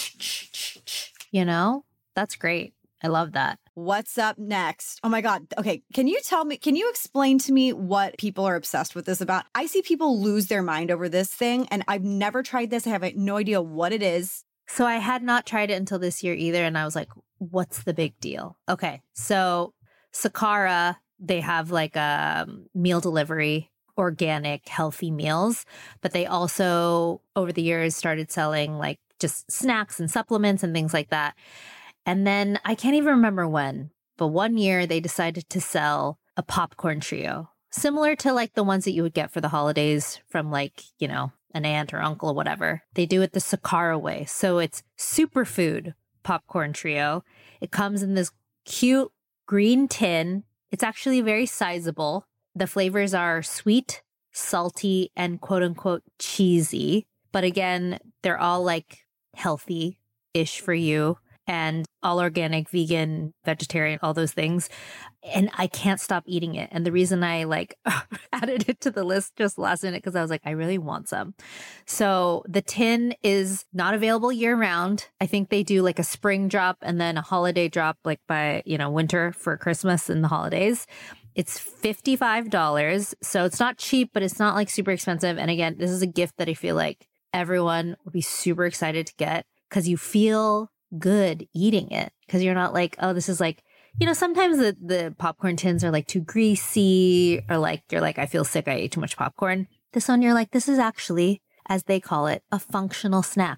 You know, that's great. I love that. What's up next? Oh my God. Okay. Can you tell me, can you explain to me what people are obsessed with this about? I see people lose their mind over this thing and I've never tried this. I have no idea what it is. So I had not tried it until this year either. And I was like, what's the big deal? Okay. So Sakara, they have like a meal delivery, organic, healthy meals, but they also over the years started selling like just snacks and supplements and things like that. And then I can't even remember when, but one year they decided to sell a popcorn trio, similar to like the ones that you would get for the holidays from like, you know, an aunt or uncle or whatever. They do it the Sakara way. So it's superfood popcorn trio. It comes in this cute green tin. It's actually very sizable. The flavors are sweet, salty, and quote unquote cheesy. But again, they're all like healthy-ish for you and all organic, vegan, vegetarian, all those things. And I can't stop eating it. And the reason I like added it to the list just last minute, because I was like, I really want some. So the tin is not available year round. I think they do like a spring drop and then a holiday drop, like by, you know, winter for Christmas and the holidays. It's fifty-five dollars. So it's not cheap, but it's not like super expensive. And again, this is a gift that I feel like everyone would be super excited to get because you feel good eating it. Because you're not like, oh, this is like, you know, sometimes the, the popcorn tins are like too greasy or like, you're like, I feel sick. I ate too much popcorn. This one, you're like, this is actually, as they call it, a functional snack.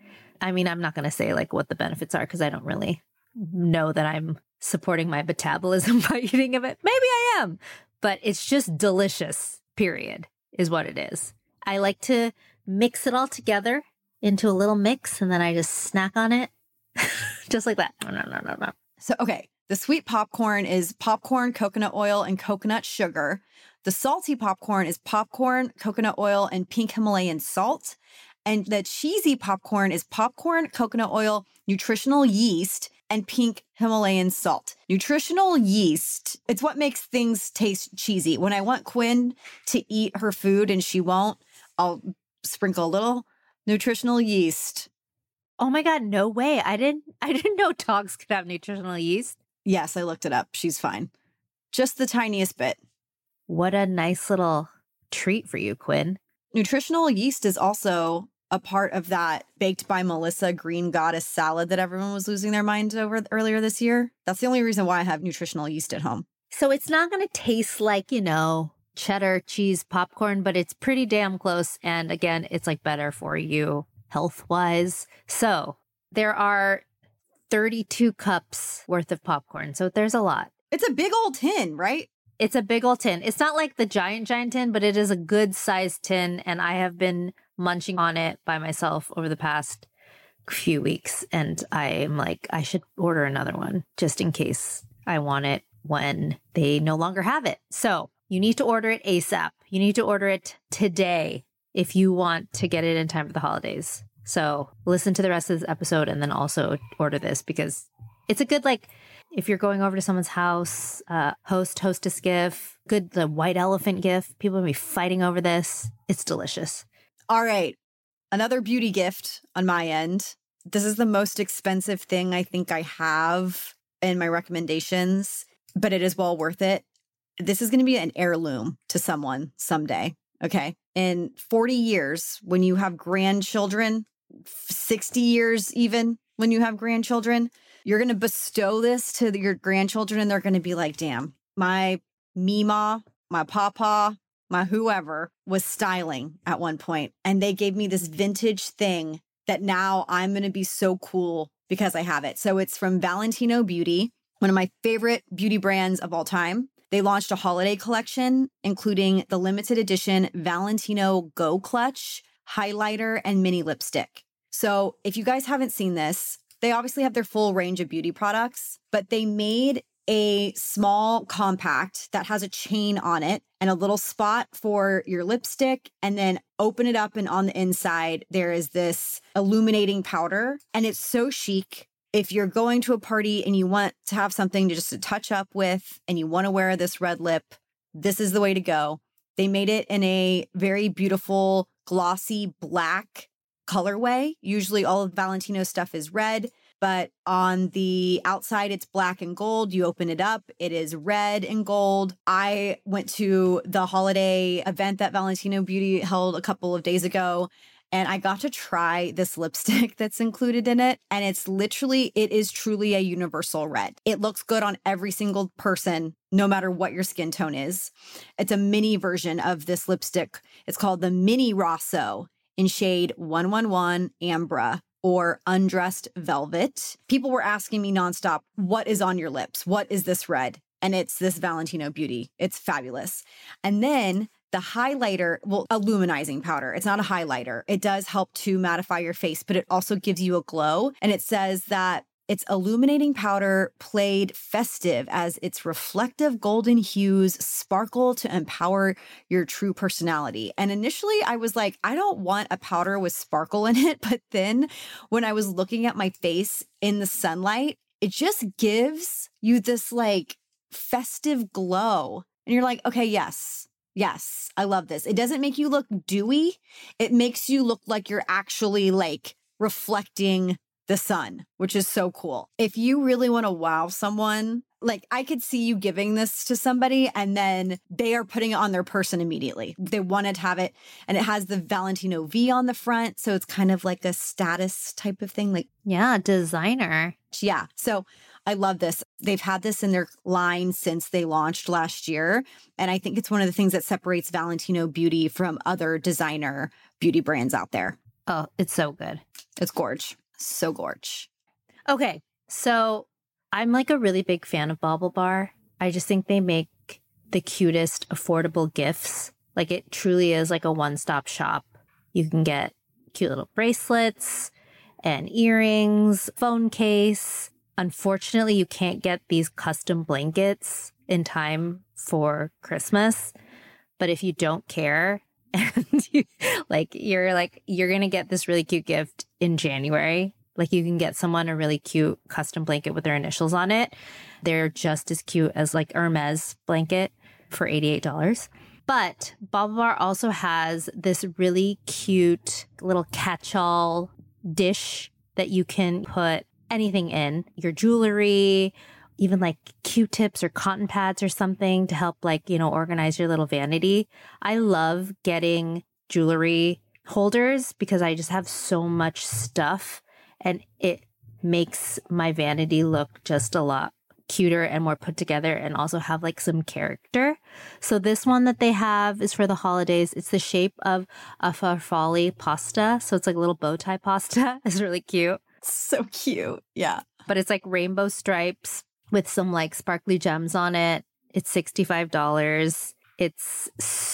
I mean, I'm not going to say like what the benefits are because I don't really know that I'm supporting my metabolism by eating of it. Maybe I am, but it's just delicious, period, is what it is. I like to mix it all together into a little mix and then I just snack on it just like that. No, no, no, no, no. So, okay. The sweet popcorn is popcorn, coconut oil, and coconut sugar. The salty popcorn is popcorn, coconut oil, and pink Himalayan salt. And the cheesy popcorn is popcorn, coconut oil, nutritional yeast, and pink Himalayan salt. Nutritional yeast, it's what makes things taste cheesy. When I want Quinn to eat her food and she won't, I'll sprinkle a little nutritional yeast. Oh my God, no way. I didn't I didn't know dogs could have nutritional yeast. Yes, I looked it up. She's fine. Just the tiniest bit. What a nice little treat for you, Quinn. Nutritional yeast is also a part of that Baked by Melissa Green Goddess salad that everyone was losing their minds over earlier this year. That's the only reason why I have nutritional yeast at home. So it's not going to taste like, you know, cheddar cheese popcorn, but it's pretty damn close. And again, it's like better for you health-wise. So there are thirty-two cups worth of popcorn. So there's a lot. It's a big old tin, right? It's a big old tin. It's not like the giant, giant tin, but it is a good sized tin. And I have been munching on it by myself over the past few weeks. And I'm like, I should order another one just in case I want it when they no longer have it. So you need to order it ASAP. You need to order it today if you want to get it in time for the holidays. So listen to the rest of this episode and then also order this because it's a good, like, if you're going over to someone's house, uh, host, hostess gift, good, the white elephant gift. People will be fighting over this. It's delicious. All right. Another beauty gift on my end. This is the most expensive thing I think I have in my recommendations, but it is well worth it. This is going to be an heirloom to someone someday. Okay. In forty years, when you have grandchildren, sixty years even when you have grandchildren, you're going to bestow this to your grandchildren and they're going to be like, damn, my Mima, my papa, my whoever was styling at one point, and they gave me this vintage thing that now I'm going to be so cool because I have it. So it's from Valentino Beauty, one of my favorite beauty brands of all time. They launched a holiday collection, including the limited edition Valentino Go Clutch, highlighter, and mini lipstick. So if you guys haven't seen this, they obviously have their full range of beauty products, but they made a small compact that has a chain on it and a little spot for your lipstick, and then open it up, and on the inside, there is this illuminating powder, and it's so chic. If you're going to a party and you want to have something to just to touch up with and you want to wear this red lip, this is the way to go. They made it in a very beautiful, glossy black colorway. Usually all of Valentino stuff is red, but on the outside, it's black and gold. You open it up, it is red and gold. I went to the holiday event that Valentino Beauty held a couple of days ago, and I got to try this lipstick that's included in it. And it's literally, it is truly a universal red. It looks good on every single person, no matter what your skin tone is. It's a mini version of this lipstick. It's called the Mini Rosso in shade one one one Ambra, or Undressed Velvet. People were asking me nonstop, what is on your lips? What is this red? And it's this Valentino Beauty. It's fabulous. And then the highlighter, well, a luminizing powder. It's not a highlighter. It does help to mattify your face, but it also gives you a glow. And it says that its illuminating powder played festive as its reflective golden hues sparkle to empower your true personality. And initially I was like, I don't want a powder with sparkle in it. But then when I was looking at my face in the sunlight, it just gives you this like festive glow. And you're like, okay, yes, yes, I love this. It doesn't make you look dewy. It makes you look like you're actually like reflecting the sun, which is so cool. If you really want to wow someone, like I could see you giving this to somebody and then they are putting it on their person immediately. They wanted to have it, and it has the Valentino V on the front. So it's kind of like a status type of thing. Like, yeah, designer. Yeah. So I love this. They've had this in their line since they launched last year. And I think it's one of the things that separates Valentino Beauty from other designer beauty brands out there. Oh, it's so good. It's gorge. So gorge. Okay. So I'm like a really big fan of Bauble Bar. I just think they make the cutest, affordable gifts. Like it truly is like a one-stop shop. You can get cute little bracelets and earrings, phone case. Unfortunately, you can't get these custom blankets in time for Christmas. But if you don't care and you, like you're like you're going to get this really cute gift in January, like you can get someone a really cute custom blanket with their initials on it. They're just as cute as like Hermes blanket for eighty-eight dollars. But Bauble Bar also has this really cute little catch-all dish that you can put anything in, your jewelry, even like Q-tips or cotton pads or something to help like, you know, organize your little vanity. I love getting jewelry holders because I just have so much stuff and it makes my vanity look just a lot cuter and more put together and also have like some character. So this one that they have is for the holidays. It's the shape of a farfalle pasta. So it's like a little bow tie pasta. It's really cute. So cute. Yeah. But it's like rainbow stripes with some like sparkly gems on it. It's sixty-five dollars. It's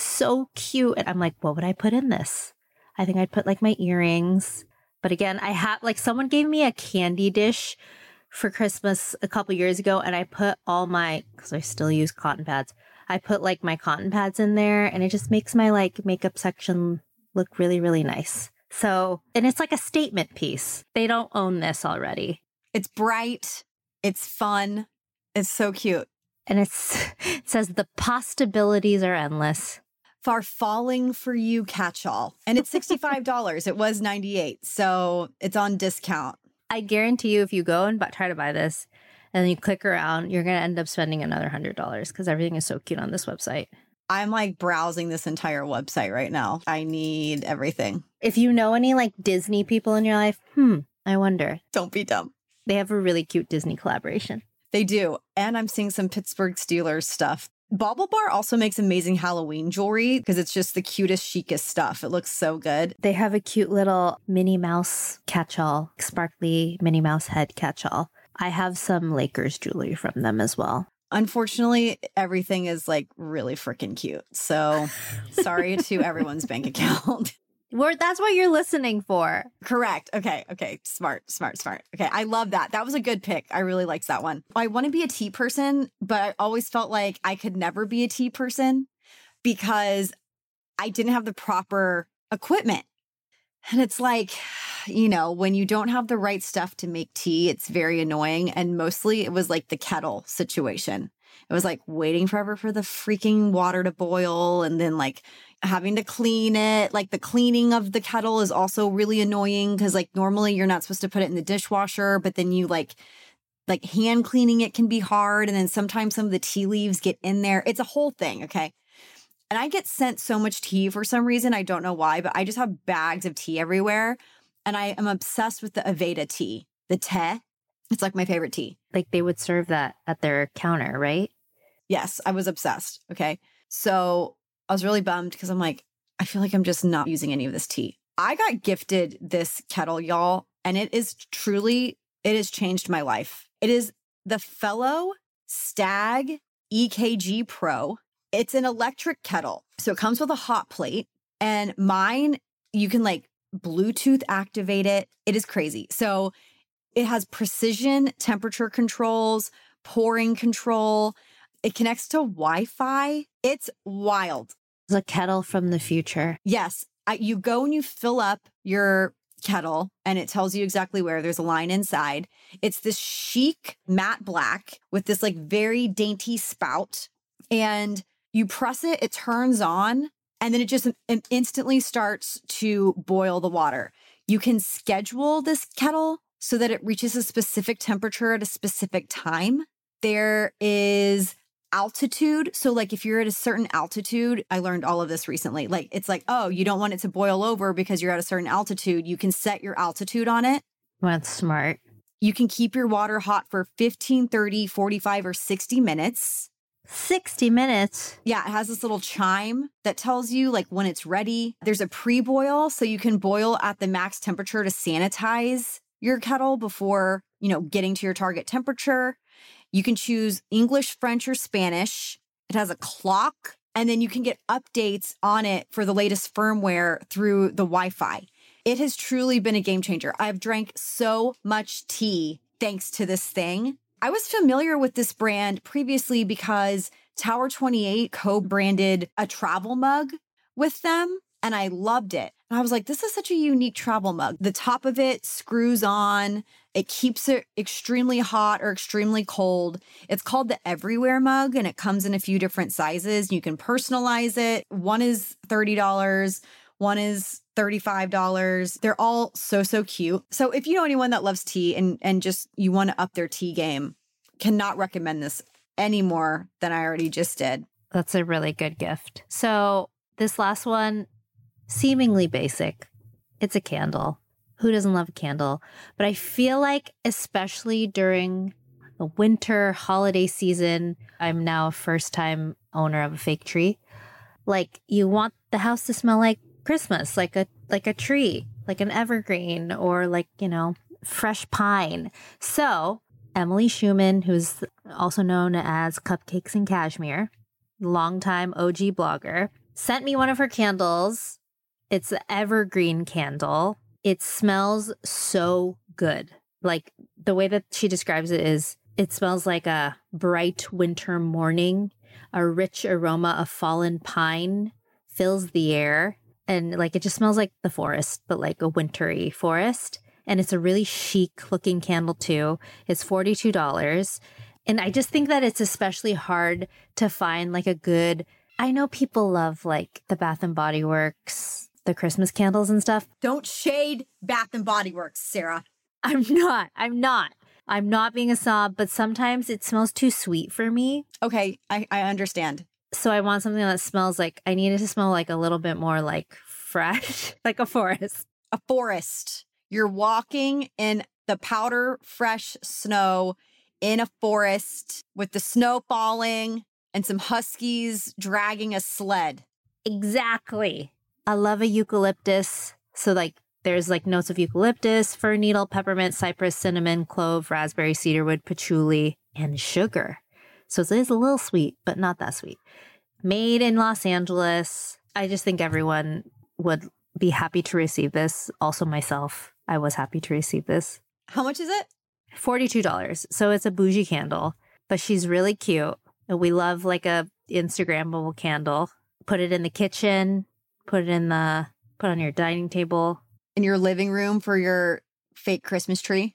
so cute. And I'm like, what would I put in this? I think I'd put like my earrings. But again, I have like someone gave me a candy dish for Christmas a couple years ago. And I put all my, because I still use cotton pads. I put like my cotton pads in there and it just makes my like makeup section look really, really nice. So, and it's like a statement piece. They don't own this already. It's bright. It's fun. It's so cute. And it's, it says the possibilities are endless. Farfalling for you catch-all. And it's sixty-five dollars. It was ninety-eight dollars. So it's on discount. I guarantee you if you go and bu- try to buy this and then you click around, you're going to end up spending another one hundred dollars because everything is so cute on this website. I'm like browsing this entire website right now. I need everything. If you know any like Disney people in your life, hmm, I wonder. Don't be dumb. They have a really cute Disney collaboration. They do. And I'm seeing some Pittsburgh Steelers stuff. Bauble Bar also makes amazing Halloween jewelry because it's just the cutest, chicest stuff. It looks so good. They have a cute little Minnie Mouse catch-all, sparkly Minnie Mouse head catch-all. I have some Lakers jewelry from them as well. Unfortunately, everything is like really freaking cute. So sorry to everyone's bank account. We're, that's what you're listening for. Correct. Okay. Okay. Smart, smart, smart. Okay. I love that. That was a good pick. I really liked that one. I want to be a tea person, but I always felt like I could never be a tea person because I didn't have the proper equipment. And it's like, you know, when you don't have the right stuff to make tea, it's very annoying. And mostly it was like the kettle situation. It was like waiting forever for the freaking water to boil and then like having to clean it. Like the cleaning of the kettle is also really annoying because like normally you're not supposed to put it in the dishwasher, but then you like like hand cleaning it can be hard. And then sometimes some of the tea leaves get in there. It's a whole thing. Okay. And I get sent so much tea for some reason. I don't know why, but I just have bags of tea everywhere. And I am obsessed with the Aveda tea, the tea. It's like my favorite tea. Like they would serve that at their counter, right? Yes, I was obsessed. Okay. So I was really bummed because I'm like, I feel like I'm just not using any of this tea. I got gifted this kettle, y'all, and it is truly, it has changed my life. It is the Fellow Stag E K G Pro. It's an electric kettle. So it comes with a hot plate, and mine, you can like Bluetooth activate it. It is crazy. So it has precision temperature controls, pouring control. It connects to Wi-Fi. It's wild. It's a kettle from the future. Yes. I, you go and you fill up your kettle and it tells you exactly where. There's a line inside. It's this chic matte black with this like very dainty spout. And you press it, it turns on, and then it just instantly starts to boil the water. You can schedule this kettle so that it reaches a specific temperature at a specific time. There is altitude. So like if you're at a certain altitude, I learned all of this recently. Like it's like, oh, you don't want it to boil over because you're at a certain altitude. You can set your altitude on it. That's smart. You can keep your water hot for fifteen, thirty, forty-five, or sixty minutes. sixty minutes? Yeah, it has this little chime that tells you like when it's ready. There's a pre-boil, so you can boil at the max temperature to sanitize your kettle before, you know, getting to your target temperature. You can choose English, French, or Spanish. It has a clock, and then you can get updates on it for the latest firmware through the Wi-Fi. It has truly been a game changer. I've drank so much tea thanks to this thing. I was familiar with this brand previously because Tower twenty-eight co-branded a travel mug with them, and I loved it. And I was like, this is such a unique travel mug. The top of it screws on. It keeps it extremely hot or extremely cold. It's called the Everywhere mug, and it comes in a few different sizes. You can personalize it. One is thirty dollars. One is thirty-five dollars. They're all so, so cute. So if you know anyone that loves tea and, and just you want to up their tea game, cannot recommend this any more than I already just did. That's a really good gift. So this last one, seemingly basic. It's a candle. Who doesn't love a candle? But I feel like especially during the winter holiday season, I'm now a first time owner of a fake tree. Like you want the house to smell like Christmas, like a like a tree, like an evergreen or like, you know, fresh pine. So Emily Schumann, who's also known as Cupcakes and Cashmere, longtime O G blogger, sent me one of her candles. It's an evergreen candle. It smells so good. Like the way that she describes it is it smells like a bright winter morning. A rich aroma of fallen pine fills the air. And like it just smells like the forest, but like a wintry forest. And it's a really chic looking candle too. It's forty-two dollars. And I just think that it's especially hard to find like a good, I know people love like the Bath and Body Works, the Christmas candles and stuff. Don't shade Bath and Body Works, Sarah. I'm not. I'm not. I'm not being a snob, but sometimes it smells too sweet for me. Okay, I, I understand. So I want something that smells like, I need it to smell like a little bit more like fresh, like a forest. A forest. You're walking in the powder fresh snow in a forest with the snow falling. and some huskies dragging a sled. Exactly. I love a eucalyptus. So like there's like notes of eucalyptus, fir needle, peppermint, cypress, cinnamon, clove, raspberry, cedarwood, patchouli, and sugar. So it is a little sweet, but not that sweet. Made in Los Angeles. I just think everyone would be happy to receive this. Also myself, I was happy to receive this. How much is it? forty-two dollars. So it's a bougie candle, but she's really cute. And we love like a Instagrammable candle. Put it in the kitchen, put it in the, put on your dining table. In your living room for your fake Christmas tree.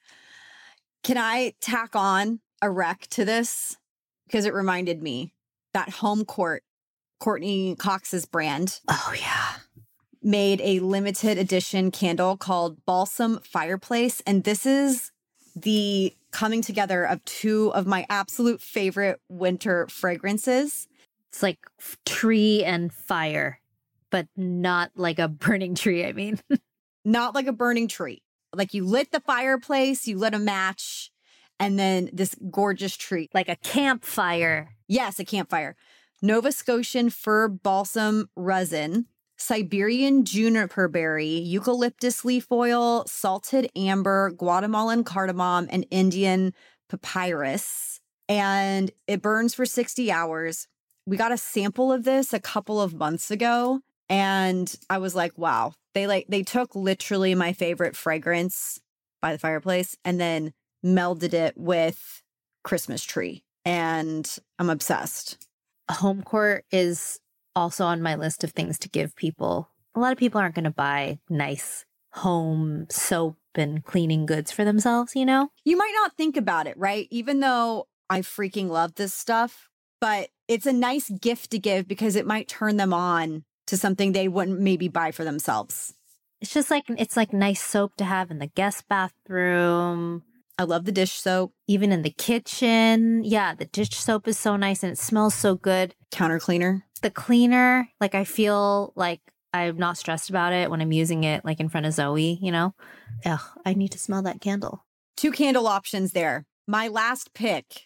Can I tack on a rec to this? Because it reminded me that Home Court, Courtney Cox's brand. Oh, yeah. Made a limited edition candle called Balsam Fireplace. And this is the coming together of two of my absolute favorite winter fragrances. It's like tree and fire, but not like a burning tree, I mean. Not like a burning tree. Like you lit the fireplace, you lit a match, and then this gorgeous tree. Like a campfire. Yes, a campfire. Nova Scotian fir balsam resin, Siberian juniper berry, eucalyptus leaf oil, salted amber, Guatemalan cardamom, and Indian papyrus. And it burns for sixty hours. We got a sample of this a couple of months ago, and I was like, wow. They like they took literally my favorite fragrance by the fireplace and then melded it with Christmas tree. And I'm obsessed. Home Court is also on my list of things to give people. A lot of people aren't going to buy nice home soap and cleaning goods for themselves, you know? You might not think about it, right? Even though I freaking love this stuff, but it's a nice gift to give because it might turn them on to something they wouldn't maybe buy for themselves. It's just like, it's like nice soap to have in the guest bathroom. I love the dish soap. Even in the kitchen. Yeah, the dish soap is so nice and it smells so good. Counter cleaner. The cleaner, like I feel like I'm not stressed about it when I'm using it like in front of Zoe, you know? Ugh, I need to smell that candle. Two candle options there. My last pick,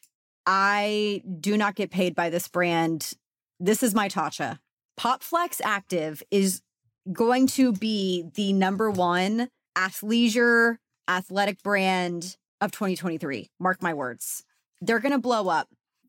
I do not get paid by this brand. This is my Tatcha. PopFlex Active is going to be the number one athleisure athletic brand of twenty twenty-three. Mark my words. They're going to blow up.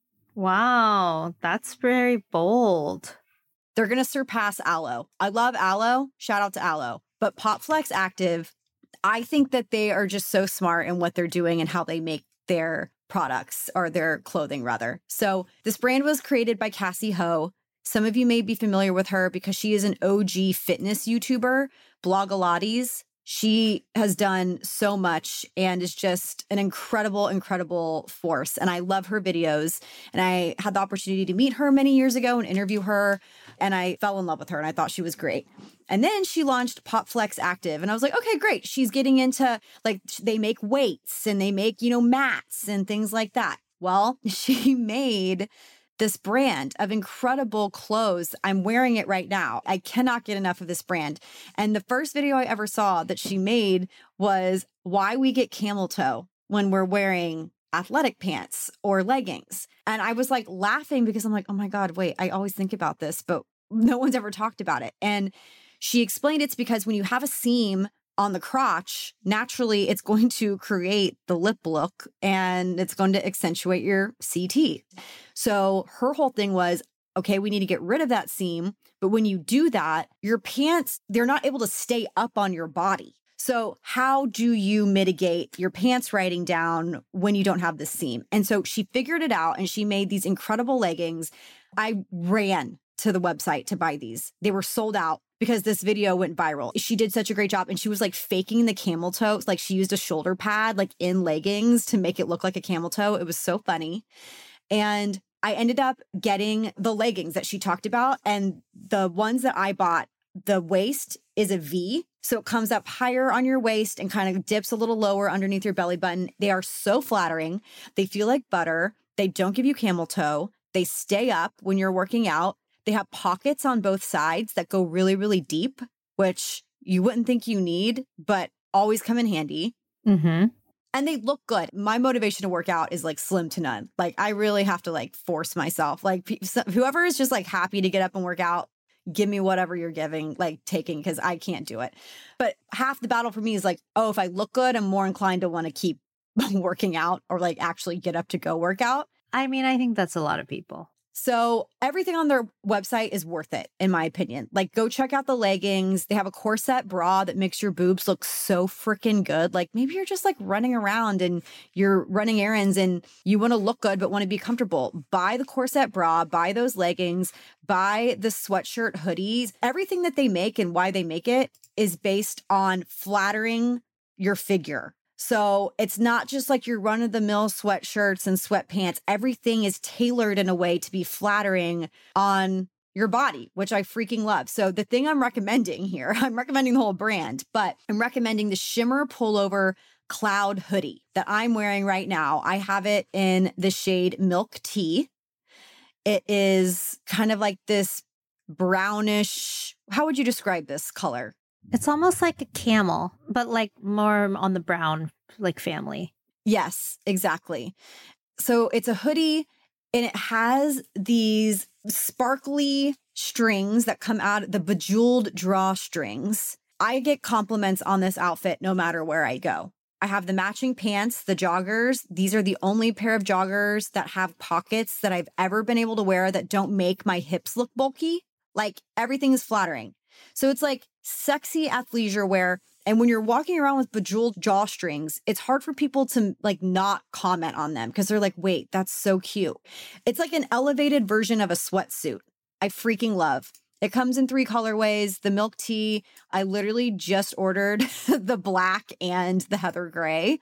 Wow, that's very bold. They're going to surpass Aloe. I love Aloe. Shout out to Aloe. But PopFlex Active, I think that they are just so smart in what they're doing and how they make their products or their clothing rather. So this brand was created by Cassie Ho. Some of you may be familiar with her because she is an O G fitness YouTuber, Blogilates. She has done so much and is just an incredible, incredible force. And I love her videos. And I had the opportunity to meet her many years ago and interview her. And I fell in love with her and I thought she was great. And then she launched PopFlex Active. And I was like, okay, great. She's getting into like, they make weights and they make, you know, mats and things like that. Well, she made this brand of incredible clothes. I'm wearing it right now. I cannot get enough of this brand. And the first video I ever saw that she made was why we get camel toe when we're wearing athletic pants or leggings. And I was like laughing because I'm like, oh my God, wait, I always think about this, but no one's ever talked about it. And she explained it's because when you have a seam on the crotch, naturally it's going to create the lip look and it's going to accentuate your C T. So her whole thing was, okay, we need to get rid of that seam. But when you do that, your pants, they're not able to stay up on your body. So how do you mitigate your pants riding down when you don't have the seam? And so she figured it out and she made these incredible leggings. I ran to the website to buy these. They were sold out because this video went viral. She did such a great job and she was like faking the camel toe. Like she used a shoulder pad like in leggings to make it look like a camel toe. It was so funny. And I ended up getting the leggings that she talked about. And the ones that I bought, the waist is a V. So it comes up higher on your waist and kind of dips a little lower underneath your belly button. They are so flattering. They feel like butter. They don't give you camel toe. They stay up when you're working out. They have pockets on both sides that go really, really deep, which you wouldn't think you need, but always come in handy. Mm-hmm. And they look good. My motivation to work out is like slim to none. Like I really have to like force myself. Like whoever is just like happy to get up and work out, give me whatever you're giving, like taking, because I can't do it. But half the battle for me is like, oh, if I look good, I'm more inclined to want to keep working out or like actually get up to go work out. I mean, I think that's a lot of people. So everything on their website is worth it, in my opinion. Like, go check out the leggings. They have a corset bra that makes your boobs look so freaking good. Like, maybe you're just like running around and you're running errands and you want to look good but want to be comfortable. Buy the corset bra, buy those leggings, buy the sweatshirt hoodies. Everything that they make and why they make it is based on flattering your figure. So it's not just like your run-of-the-mill sweatshirts and sweatpants. Everything is tailored in a way to be flattering on your body, which I freaking love. So the thing I'm recommending here, I'm recommending the whole brand, but I'm recommending the Shimmer Pullover Cloud Hoodie that I'm wearing right now. I have it in the shade Milk Tea. It is kind of like this brownish, how would you describe this color? It's almost like a camel, but like more on the brown, like family. Yes, exactly. So it's a hoodie and it has these sparkly strings that come out, the bejeweled drawstrings. I get compliments on this outfit no matter where I go. I have the matching pants, the joggers. These are the only pair of joggers that have pockets that I've ever been able to wear that don't make my hips look bulky. Like everything is flattering. So it's like sexy athleisure wear. And when you're walking around with bejeweled drawstrings, it's hard for people to like not comment on them because they're like, wait, that's so cute. It's like an elevated version of a sweatsuit. I freaking love. It comes in three colorways. The milk tea, I literally just ordered the black and the heather gray.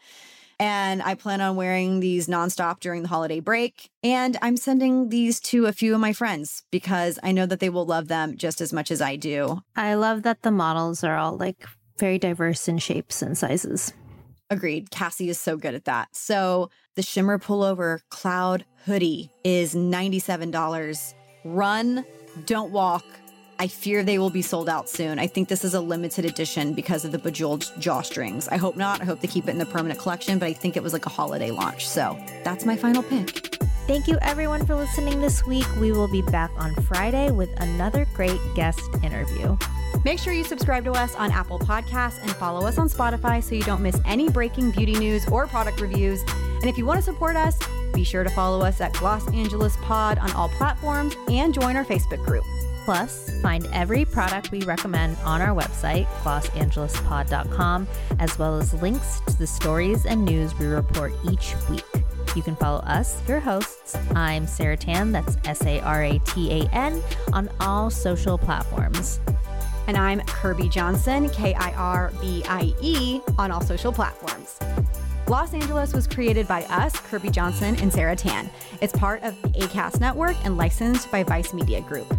And I plan on wearing these nonstop during the holiday break. And I'm sending these to a few of my friends because I know that they will love them just as much as I do. I love that the models are all like very diverse in shapes and sizes. Agreed. Cassie is so good at that. So the Shimmer Pullover Cloud Hoodie is ninety-seven dollars. Run, don't walk. I fear they will be sold out soon. I think this is a limited edition because of the bejeweled drawstrings. I hope not. I hope they keep it in the permanent collection, but I think it was like a holiday launch. So that's my final pick. Thank you everyone for listening this week. We will be back on Friday with another great guest interview. Make sure you subscribe to us on Apple Podcasts and follow us on Spotify so you don't miss any breaking beauty news or product reviews. And if you want to support us, be sure to follow us at Los Angeles Pod on all platforms and join our Facebook group. Plus, find every product we recommend on our website, los angeles pod dot com, as well as links to the stories and news we report each week. You can follow us, your hosts. I'm Sarah Tan, that's S A R A T A N, on all social platforms. And I'm Kirby Johnson, K I R B I E, on all social platforms. Los Angeles was created by us, Kirby Johnson and Sarah Tan. It's part of the Acast Network and licensed by Vice Media Group.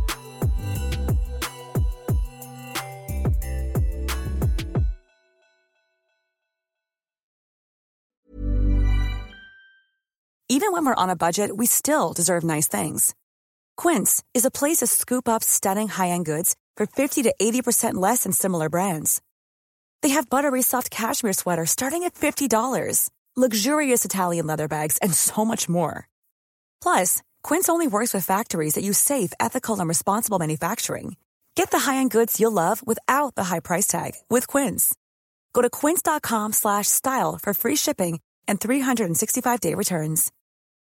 Even when we're on a budget, we still deserve nice things. Quince is a place to scoop up stunning high-end goods for fifty to eighty percent less than similar brands. They have buttery soft cashmere sweaters starting at fifty dollars, luxurious Italian leather bags, and so much more. Plus, Quince only works with factories that use safe, ethical, and responsible manufacturing. Get the high-end goods you'll love without the high price tag with Quince. Go to quince dot com slash style for free shipping and three sixty-five day returns.